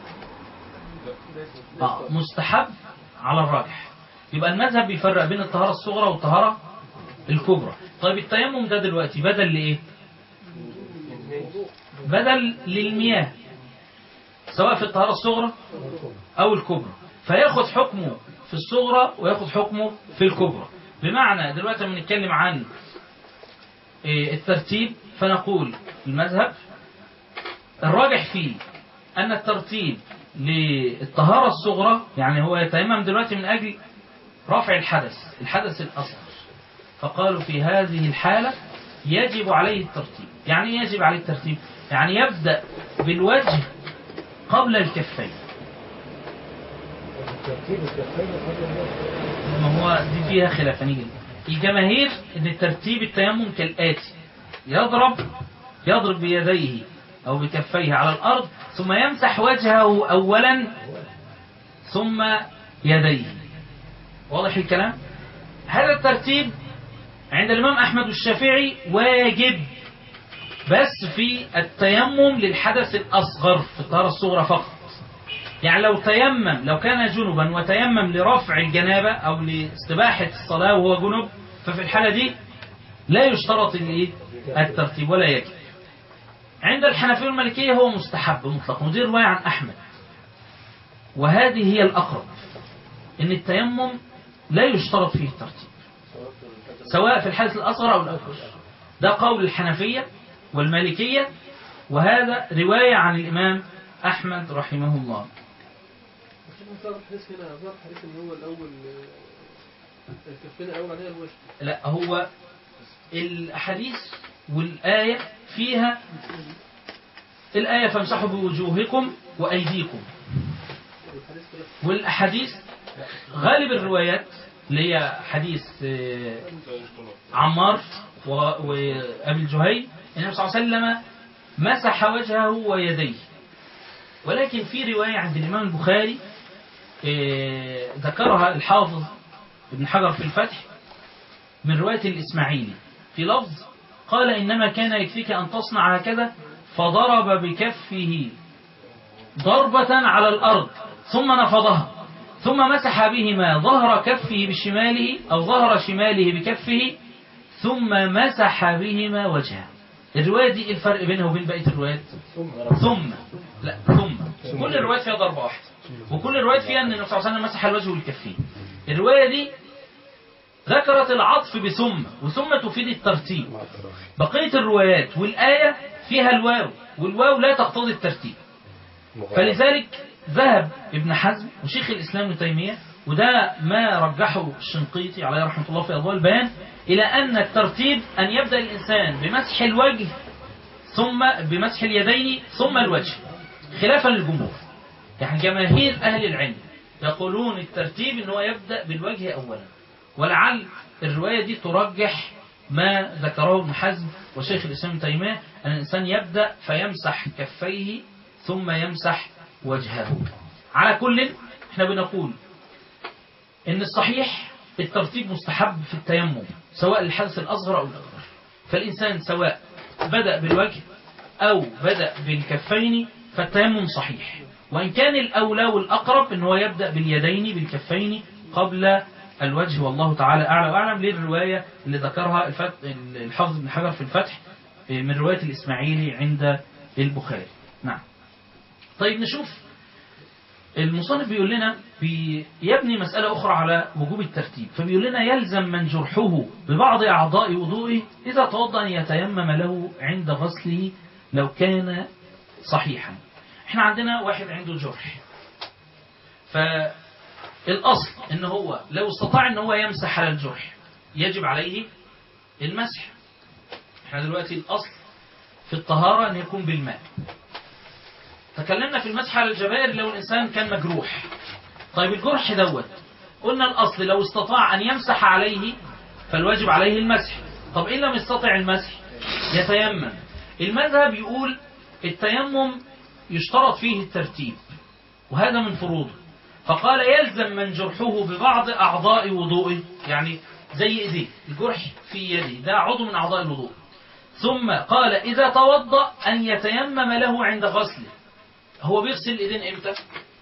مستحب على الراجح. يبقى المذهب بيفرق بين الطهارة الصغرى والطهارة الكبرى. طيب التيمم ده دلوقتي بدل لإيه؟ بدل للمياه، سواء في الطهارة الصغرى أو الكبرى، فياخد حكمه في الصغرى وياخد حكمه في الكبرى. بمعنى دلوقتي لما نتكلم عن الترتيب فنقول المذهب الراجح فيه أن الترتيب للطهارة الصغرى، يعني هو يتيمم دلوقتي من أجل رفع الحدث الأصغر، فقالوا في هذه الحالة يجب عليه الترتيب. يعني يجب عليه الترتيب، يعني يبدأ بالوجه قبل الكفين. ما هو دي فيها خلافان. الجماهير ان الترتيب التيمم كالآتي: يضرب بيديه أو بكفيه على الأرض ثم يمسح وجهه أولا ثم يديه. واضح الكلام؟ هذا الترتيب عند الإمام أحمد والشافعي واجب بس في التيمم للحدث الأصغر في الطهارة الصغرى فقط. يعني لو كان جنبا وتيمم لرفع الجنابة أو لاستباحة الصلاة وهو جنب، ففي الحالة دي لا يشترط الترتيب ولا يجب. عند الحنفية والمالكية هو مستحب مطلق، ودي رواية عن أحمد، وهذه هي الأقرب، إن التيمم لا يشترط فيه الترتيب سواء في الحدث الأصغر أو الأكبر. ده قول الحنفية والمالكية، وهذا رواية عن الإمام أحمد رحمه الله. لا، هو الحديث والآية فيها الآية فامسحوا بوجوهكم وأيديكم، والأحاديث غالب الروايات اللي هي حديث عمار وأبي الجهيل النبي صلى الله عليه وسلم مسح وجهه ويديه. ولكن في رواية عند الإمام البخاري ذكرها الحافظ ابن حجر في الفتح من رواية الإسماعيلي في لفظ قال إنما كان يكفيك أن تصنع هكذا، فضرب بكفه ضربة على الأرض ثم نفضها ثم مسح بهما ظهر كفه بشماله أو ظهر شماله بكفه ثم مسح بهما وجهه. الرواية دي الفرق بينها وبين بقية الروايات؟ ثم كل الروايات فيها ضربة واحدة، وكل الروايات فيها أن النبي صلى الله عليه وسلم مسح الوجه والكفين. الرواية دي ذكرت العطف بثم، وثم تفيد الترتيب. بقية الروايات والآية فيها الواو، والواو لا تقتضي الترتيب. فلذلك ذهب ابن حزم وشيخ الإسلام ابن تيمية، وده ما رجحه الشنقيطي عليه رحمة الله في أضواء البيان، إلى أن الترتيب أن يبدأ الإنسان بمسح الوجه ثم بمسح اليدين ثم الوجه، خلافا للجمهور. يعني جماهير أهل العلم يقولون الترتيب أنه يبدأ بالوجه أولا، ولعل الرواية دي ترجح ما ذكره ابن حزم وشيخ الإسلام ابن تيمية، أن الإنسان يبدأ فيمسح كفيه ثم يمسح وجهه. على كل احنا بنقول ان الصحيح الترتيب مستحب في التيمم سواء للحدث الأصغر أو الأكبر. فالإنسان سواء بدأ بالوجه أو بدأ بالكفين فالتيمم صحيح، وإن كان الأولى والأقرب ان هو يبدأ باليدين بالكفين قبل الوجه، والله تعالى أعلى وأعلم. للرواية اللي ذكرها الحافظ بن حجر في الفتح من رواية الإسماعيلي عند البخاري. نعم. طيب نشوف المصنف بيقول لنا يبني مسألة أخرى على وجوب الترتيب، فبيقول لنا يلزم من جرحه ببعض أعضاء وضوئه إذا توضأ أن يتيمم له عند غسله لو كان صحيحا. احنا عندنا واحد عنده جرح، فالأصل إن هو لو استطاع إن هو يمسح على الجرح يجب عليه المسح. احنا دلوقتي الأصل في الطهارة أن يكون بالماء. تكلمنا في المسح على الجبائر لو الإنسان كان مجروح. طيب الجرح دوت قلنا الأصل لو استطاع أن يمسح عليه فالواجب عليه المسح. طب إن لم يستطع المسح يتيمم. المذهب يقول التيمم يشترط فيه الترتيب وهذا من فروضه، فقال يلزم من جرحه ببعض أعضاء وضوئه، يعني زي إيديه، الجرح في يده ده عضو من أعضاء الوضوء. ثم قال إذا توضأ أن يتيمم له عند غسله. هو بيغسل الإيدين إمتى؟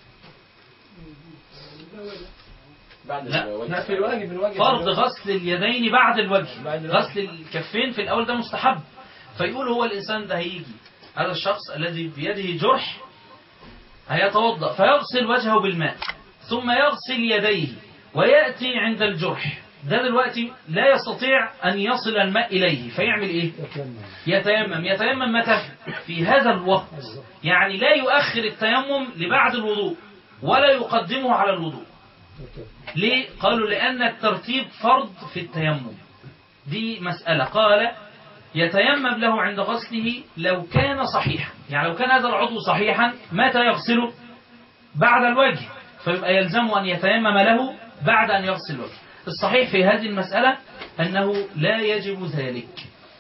لا في الواجب فرض غسل اليدين بعد الوجه. غسل الكفين في الأول ده مستحب. فيقول هو الإنسان ده هيجي هذا الشخص الذي بيده جرح هيتوضأ فيغسل وجهه بالماء ثم يغسل يديه ويأتي عند الجرح ده دلوقتي لا يستطيع أن يصل الماء إليه فيعمل إيه؟ يتيمم متى؟ في هذا الوقت، يعني لا يؤخر التيمم لبعد الوضوء ولا يقدمه على الوضوء. ليه؟ قالوا لأن الترتيب فرض في التيمم. دي مسألة. قال يتيمم له عند غسله لو كان صحيحا، يعني لو كان هذا العضو صحيحا متى يغسله؟ بعد الوجه، فيبقى يلزمه أن يتيمم له بعد أن يغسل الوجه. الصحيح في هذه المسألة أنه لا يجب ذلك.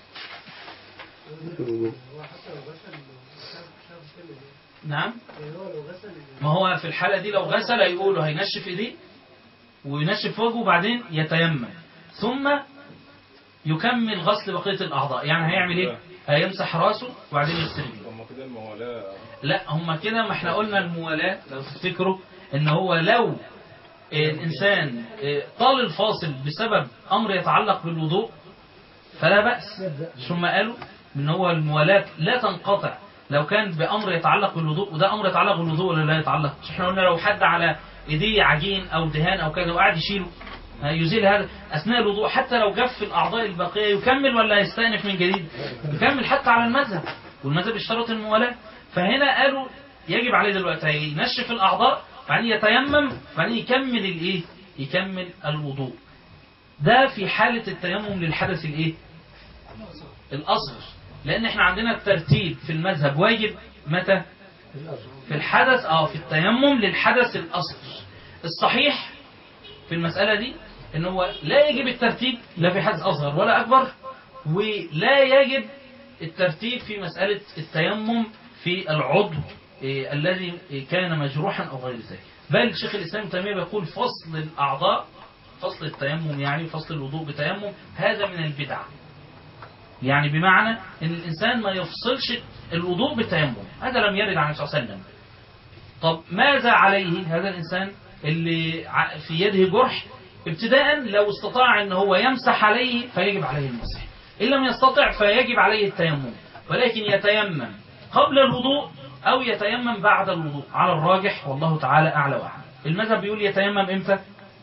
نعم، ما هو في الحالة دي لو غسل يقولوا هينشف ايديه وينشف وجهه وبعدين يتيمم ثم يكمل غسل بقية الأعضاء. يعني هيعمل ايه؟ هيمسح راسه وبعدين يغسل ايديه. هم كده الموالاة. لا هم كده، ما احنا قلنا الموالاة لو تفتكروا ان هو لو الإنسان طال الفاصل بسبب أمر يتعلق بالوضوء فلا بأس. ثم قالوا ان هو الموالاة لا تنقطع لو كان بأمر يتعلق بالوضوء، وده أمر يتعلق بالوضوء ولا لا يتعلق؟ احنا قلنا لو حد على ايديه عجين أو دهان أو كذا وقعد يشيله يزيل هذا أثناء الوضوء، حتى لو جف الأعضاء الباقية يكمل ولا يستأنف من جديد؟ يكمل حتى على المذهب، والمذهب اشترط الموالاة. فهنا قالوا يجب عليه دلوقتي ينشف الأعضاء بعدين يتيمم بعدين يكمل الايه؟ يكمل الوضوء. ده في حالة التيمم للحدث الايه؟ الأصغر. لأن احنا عندنا الترتيب في المذهب واجب متى؟ في الحدث في التيمم للحدث الأصغر. الصحيح في المسألة دي ان هو لا يجب الترتيب لا في حدث أصغر ولا أكبر، ولا يجب الترتيب في مسألة التيمم في العضو الذي كان مجروحا أو غير ذلك. بل شيخ الإسلام ابن تيمية بيقول فصل الأعضاء، فصل التيمم يعني فصل الوضوء بتيمم، هذا من البدع. يعني بمعنى ان الإنسان ما يفصلش الوضوء بالتيمم، هذا لم يرد عن النبي صلى الله عليه وسلم. طب ماذا عليه هذا الإنسان اللي في يده جرح؟ ابتداء لو استطاع ان هو يمسح عليه فيجب عليه المسح، إن لم يستطع فيجب عليه التيمم، ولكن يتيمم قبل الوضوء أو يتيمم بعد الوضوء على الراجح، والله تعالى أعلى وأعلم. المذهب بيقول يتيمم إمتى؟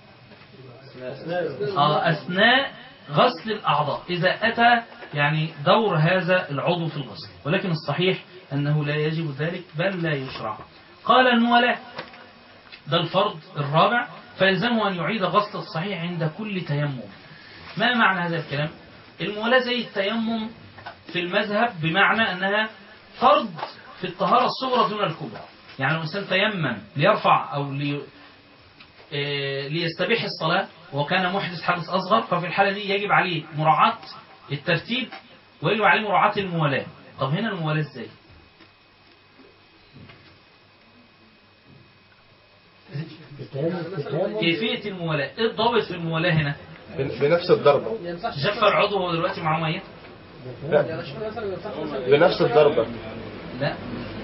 أثناء غسل الأعضاء إذا أتى يعني دور هذا العضو في الغسل، ولكن الصحيح أنه لا يجب ذلك بل لا يشرع. قال الموالاة ده الفرض الرابع، فيلزمه أن يعيد غسل الصحيح عند كل تيمم. ما معنى هذا الكلام؟ الموالاة زي التيمم في المذهب بمعنى أنها فرض في الطهارة الصغرى دون الكبرى. يعني لو الإنسان تيمم ليرفع أو ليستبيح الصلاة وكان محدث حدث أصغر، ففي الحالة دي يجب عليه مراعاة الترتيب ويجب عليه مراعاة الموالاة. طب هنا الموالاة ازاي؟ كيفية الموالاة، ايه الضابط في الموالاة هنا؟ بنفس الضربة. جف العضو هو دلوقتي معاه مية؟ لا، بنفس الضربة. لا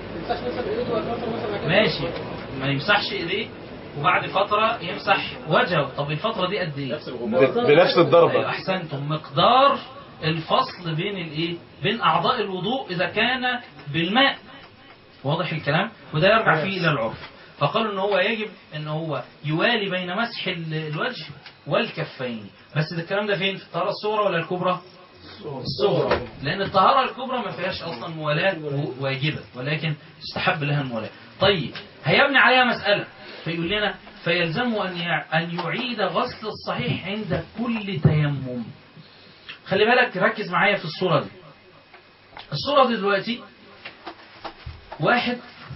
ماشي، ما يمسحش ايديه وبعد فترة يمسح وجهه. طب الفترة دي قد ايه؟ بنفس الضربة. ايوه احسنتم. مقدار الفصل بين الايه؟ بين اعضاء الوضوء اذا كان بالماء. واضح الكلام؟ وده يرجع فيه الى العرف. فقالوا ان هو يجب ان هو يوالي بين مسح الوجه والكفين. بس ده الكلام ده فين؟ في الطهارة الصغرى ولا الكبرى؟ الصغرى. لان الطهارة الكبرى ما فيهاش اصلا موالاة واجبة، ولكن تستحب لها الموالاة. طيب هيبني عليها مسألة فيقول لنا فيلزمه ان يعيد غسل الصحيح عند كل تيمم. خلي بالك، ركز معايا في الصورة دي. الصورة دي دلوقتي واحد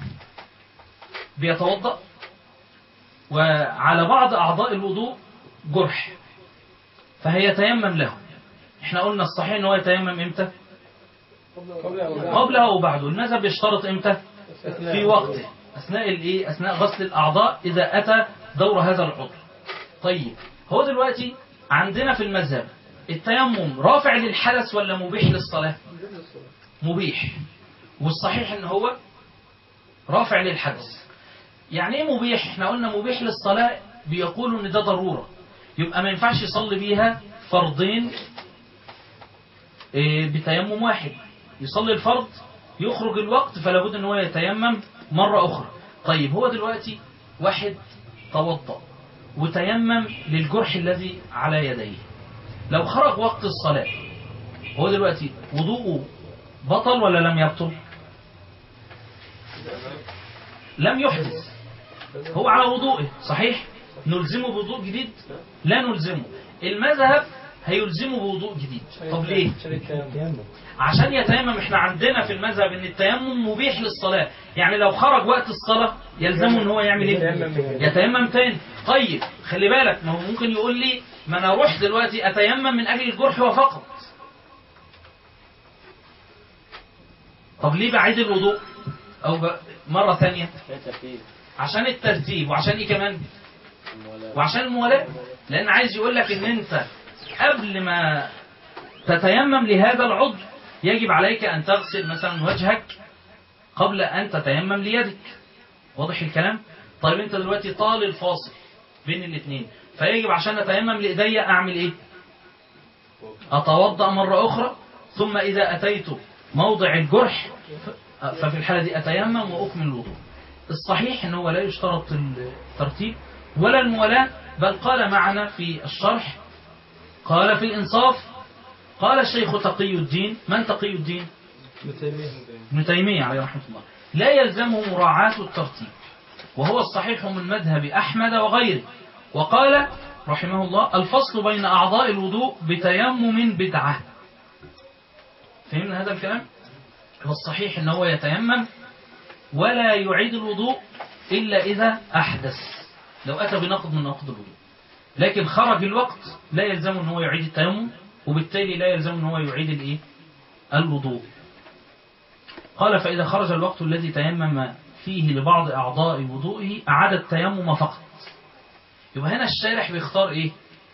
بيتوضأ وعلى بعض أعضاء الوضوء جرح فهيتيمم له. احنا قلنا الصحيح ان هو يتيمم امتى؟ قبله وبعده. المذهب بيشترط امتى؟ في وقته، اثناء الايه؟ اثناء غسل الاعضاء اذا اتى دور هذا العضو. طيب هو دلوقتي عندنا في المذهب التيمم رافع للحدث ولا مبيح للصلاة؟ مبيح. والصحيح ان هو رافع للحدث. يعني ايه مبيح؟ احنا قلنا مبيح للصلاة بيقولوا ان ده ضرورة، يبقى ما ينفعش يصلي بيها فرضين بتيمم واحد. يصلي الفرض يخرج الوقت فلا بد ان هو يتيمم مرة اخرى. طيب هو دلوقتي واحد توضأ وتيمم للجرح الذي على يديه، لو خرج وقت الصلاة هو دلوقتي وضوءه بطل ولا لم يبطل؟ لم يحدث، هو على وضوءه صحيح. نلزمه بوضوء جديد؟ لا نلزمه. المذهب هيلزمه بوضوء جديد. طب ليه؟ عشان يتيمم. احنا عندنا في المذهب ان التيمم مبيح للصلاة، يعني لو خرج وقت الصلاة يلزمه ان هو يعمل ايه؟ يتيمم تاني. طيب خلي بالك، ما هو ممكن يقول لي ما انا اروح دلوقتي اتيمم من اجل الجرح وفقط. طب ليه بعيد الوضوء او مرة ثانية؟ عشان الترتيب. وعشان ايه كمان؟ وعشان الموالاة. لان عايز يقول لك ان انت قبل ما تتيمم لهذا العضو يجب عليك ان تغسل مثلا وجهك قبل ان تتيمم ليدك. واضح الكلام؟ طيب انت دلوقتي طال الفاصل بين الاثنين، فيجب عشان اتيمم لايديا اعمل ايه؟ اتوضأ مرة اخرى، ثم اذا اتيت موضع الجرح ففي الحالة دي اتيمم واكمل الوضوء. الصحيح انه لا يشترط الترتيب ولا الموالاة، بل قال معنا في الشرح، قال في الإنصاف، قال الشيخ تقي الدين. من تقي الدين؟ ابن تيمية عليه رحمة الله. لا يلزمه مراعاة الترتيب، وهو الصحيح من مذهب أحمد وغيره. وقال رحمه الله الفصل بين أعضاء الوضوء بتيمم بدعة. فهمنا هذا الكلام؟ والصحيح أنه يتيمم ولا يعيد الوضوء إلا إذا أحدث، لو أتى بنقض من نقض الوضوء. لكن خرج الوقت لا يلزم أنه يعيد التيمم، وبالتالي لا يلزم أنه يعيد الإيه؟ الوضوء. قال فإذا خرج الوقت الذي تيمم فيه لبعض أعضاء وضوئه أعاد التيمم فقط. يبقى هنا الشارح بيختار إيه؟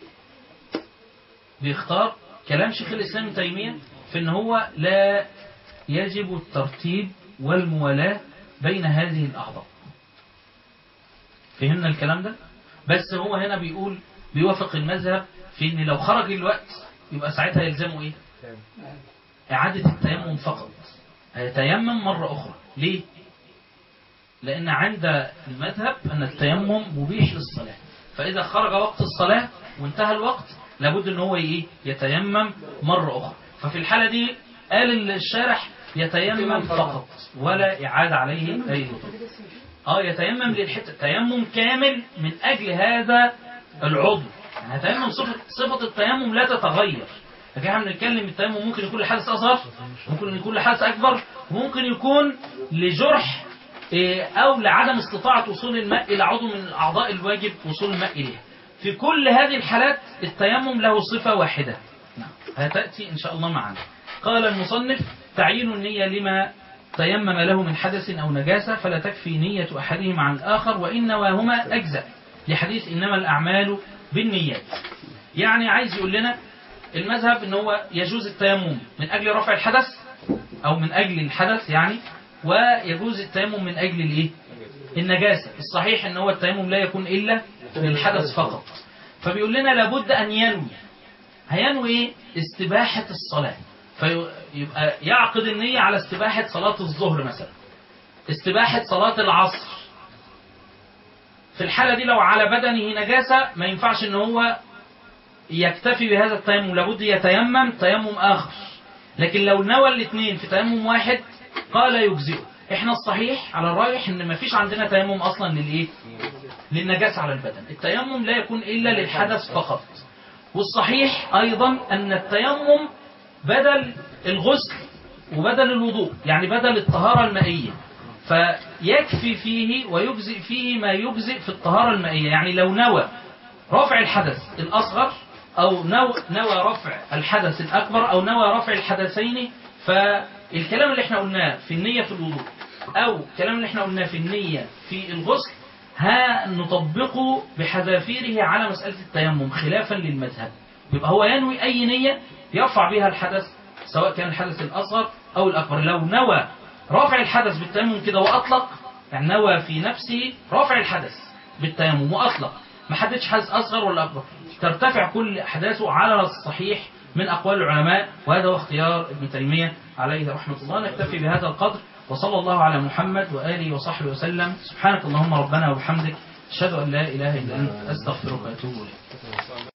بيختار كلام شيخ الإسلام ابن تيمية في أن هو لا يجب الترتيب والموالاة بين هذه الأعضاء. فهمنا الكلام ده؟ بس هو هنا بيقول بيوافق المذهب في ان لو خرج الوقت يبقى ساعتها يلزمه ايه؟ اعادة التيمم فقط. هيتيمم مرة اخرى. ليه؟ لان عند المذهب ان التيمم مبيح للصلاة، فاذا خرج وقت الصلاة وانتهى الوقت لابد ان هو ايه؟ يتيمم مرة اخرى. ففي الحالة دي قال الشارح يتيمم فقط ولا اعادة عليه اي وضوء. يتيمم للحتة تيمم كامل من أجل هذا العضو. يعني هتيمم صفة التيمم لا تتغير. لكن احنا بنتكلم التيمم ممكن يكون لحدث أصغر، ممكن يكون لحدث أكبر، وممكن يكون لجرح أو لعدم استطاعة وصول الماء إلى عضو من الأعضاء الواجب وصول الماء إليها. في كل هذه الحالات التيمم له صفة واحدة. هتأتي إن شاء الله معنا. قال المصنف تعيين النية لما تيمم له من حدث أو نجاسة، فلا تكفي نية أحدهما عن الآخر، وإن نواهما أجزاء، لحديث إنما الأعمال بالنيات. يعني عايز يقول لنا المذهب إن هو يجوز التيمم من أجل رفع الحدث أو من أجل الحدث يعني، ويجوز التيمم من أجل الإيه؟ النجاسة. الصحيح إن هو التيمم لا يكون إلا للحدث فقط. فبيقول لنا لابد أن ينوي. هينوي إيه؟ استباحة الصلاة. فيبقى يعقد النية على استباحة صلاة الظهر مثلا، استباحة صلاة العصر. في الحالة دي لو على بدنه نجاسة ما ينفعش إن هو يكتفي بهذا التيمم، لابد يتيمم تيمم آخر. لكن لو نوى الاثنين في تيمم واحد قال يجزئه. احنا الصحيح على الراجح ان ما فيش عندنا تيمم اصلا للايه؟ للنجاسة على البدن. التيمم لا يكون الا للحدث فقط. والصحيح ايضا ان التيمم بدل الغسل وبدل الوضوء، يعني بدل الطهارة المائية، فيكفي فيه ويجزئ فيه ما يجزئ في الطهارة المائية. يعني لو نوى رفع الحدث الأصغر أو نوى رفع الحدث الأكبر أو نوى رفع الحدثين، فالكلام اللي احنا قلناه في النية في الوضوء أو الكلام اللي احنا قلناه في النية في الغسل نطبقه بحذافيره على مسألة التيمم خلافا للمذهب. يبقى هو ينوي أي نية يرفع بها الحدث سواء كان الحدث الأصغر أو الأكبر. لو نوى رفع الحدث بالتيمم كده وأطلق، يعني نوى في نفسه رفع الحدث بالتيمم وأطلق، ما حددش حدث أصغر ولا أكبر، ترتفع كل أحداثه على الصحيح من أقوال العلماء. وهذا هو اختيار ابن تيمية عليه رحمة الله. نكتفي بهذا القدر، وصلى الله على محمد وآله وصحبه وسلم. سبحانك اللهم ربنا وبحمدك، أشهد أن لا إله إلا أنت، أستغفرك وأتوب إليك.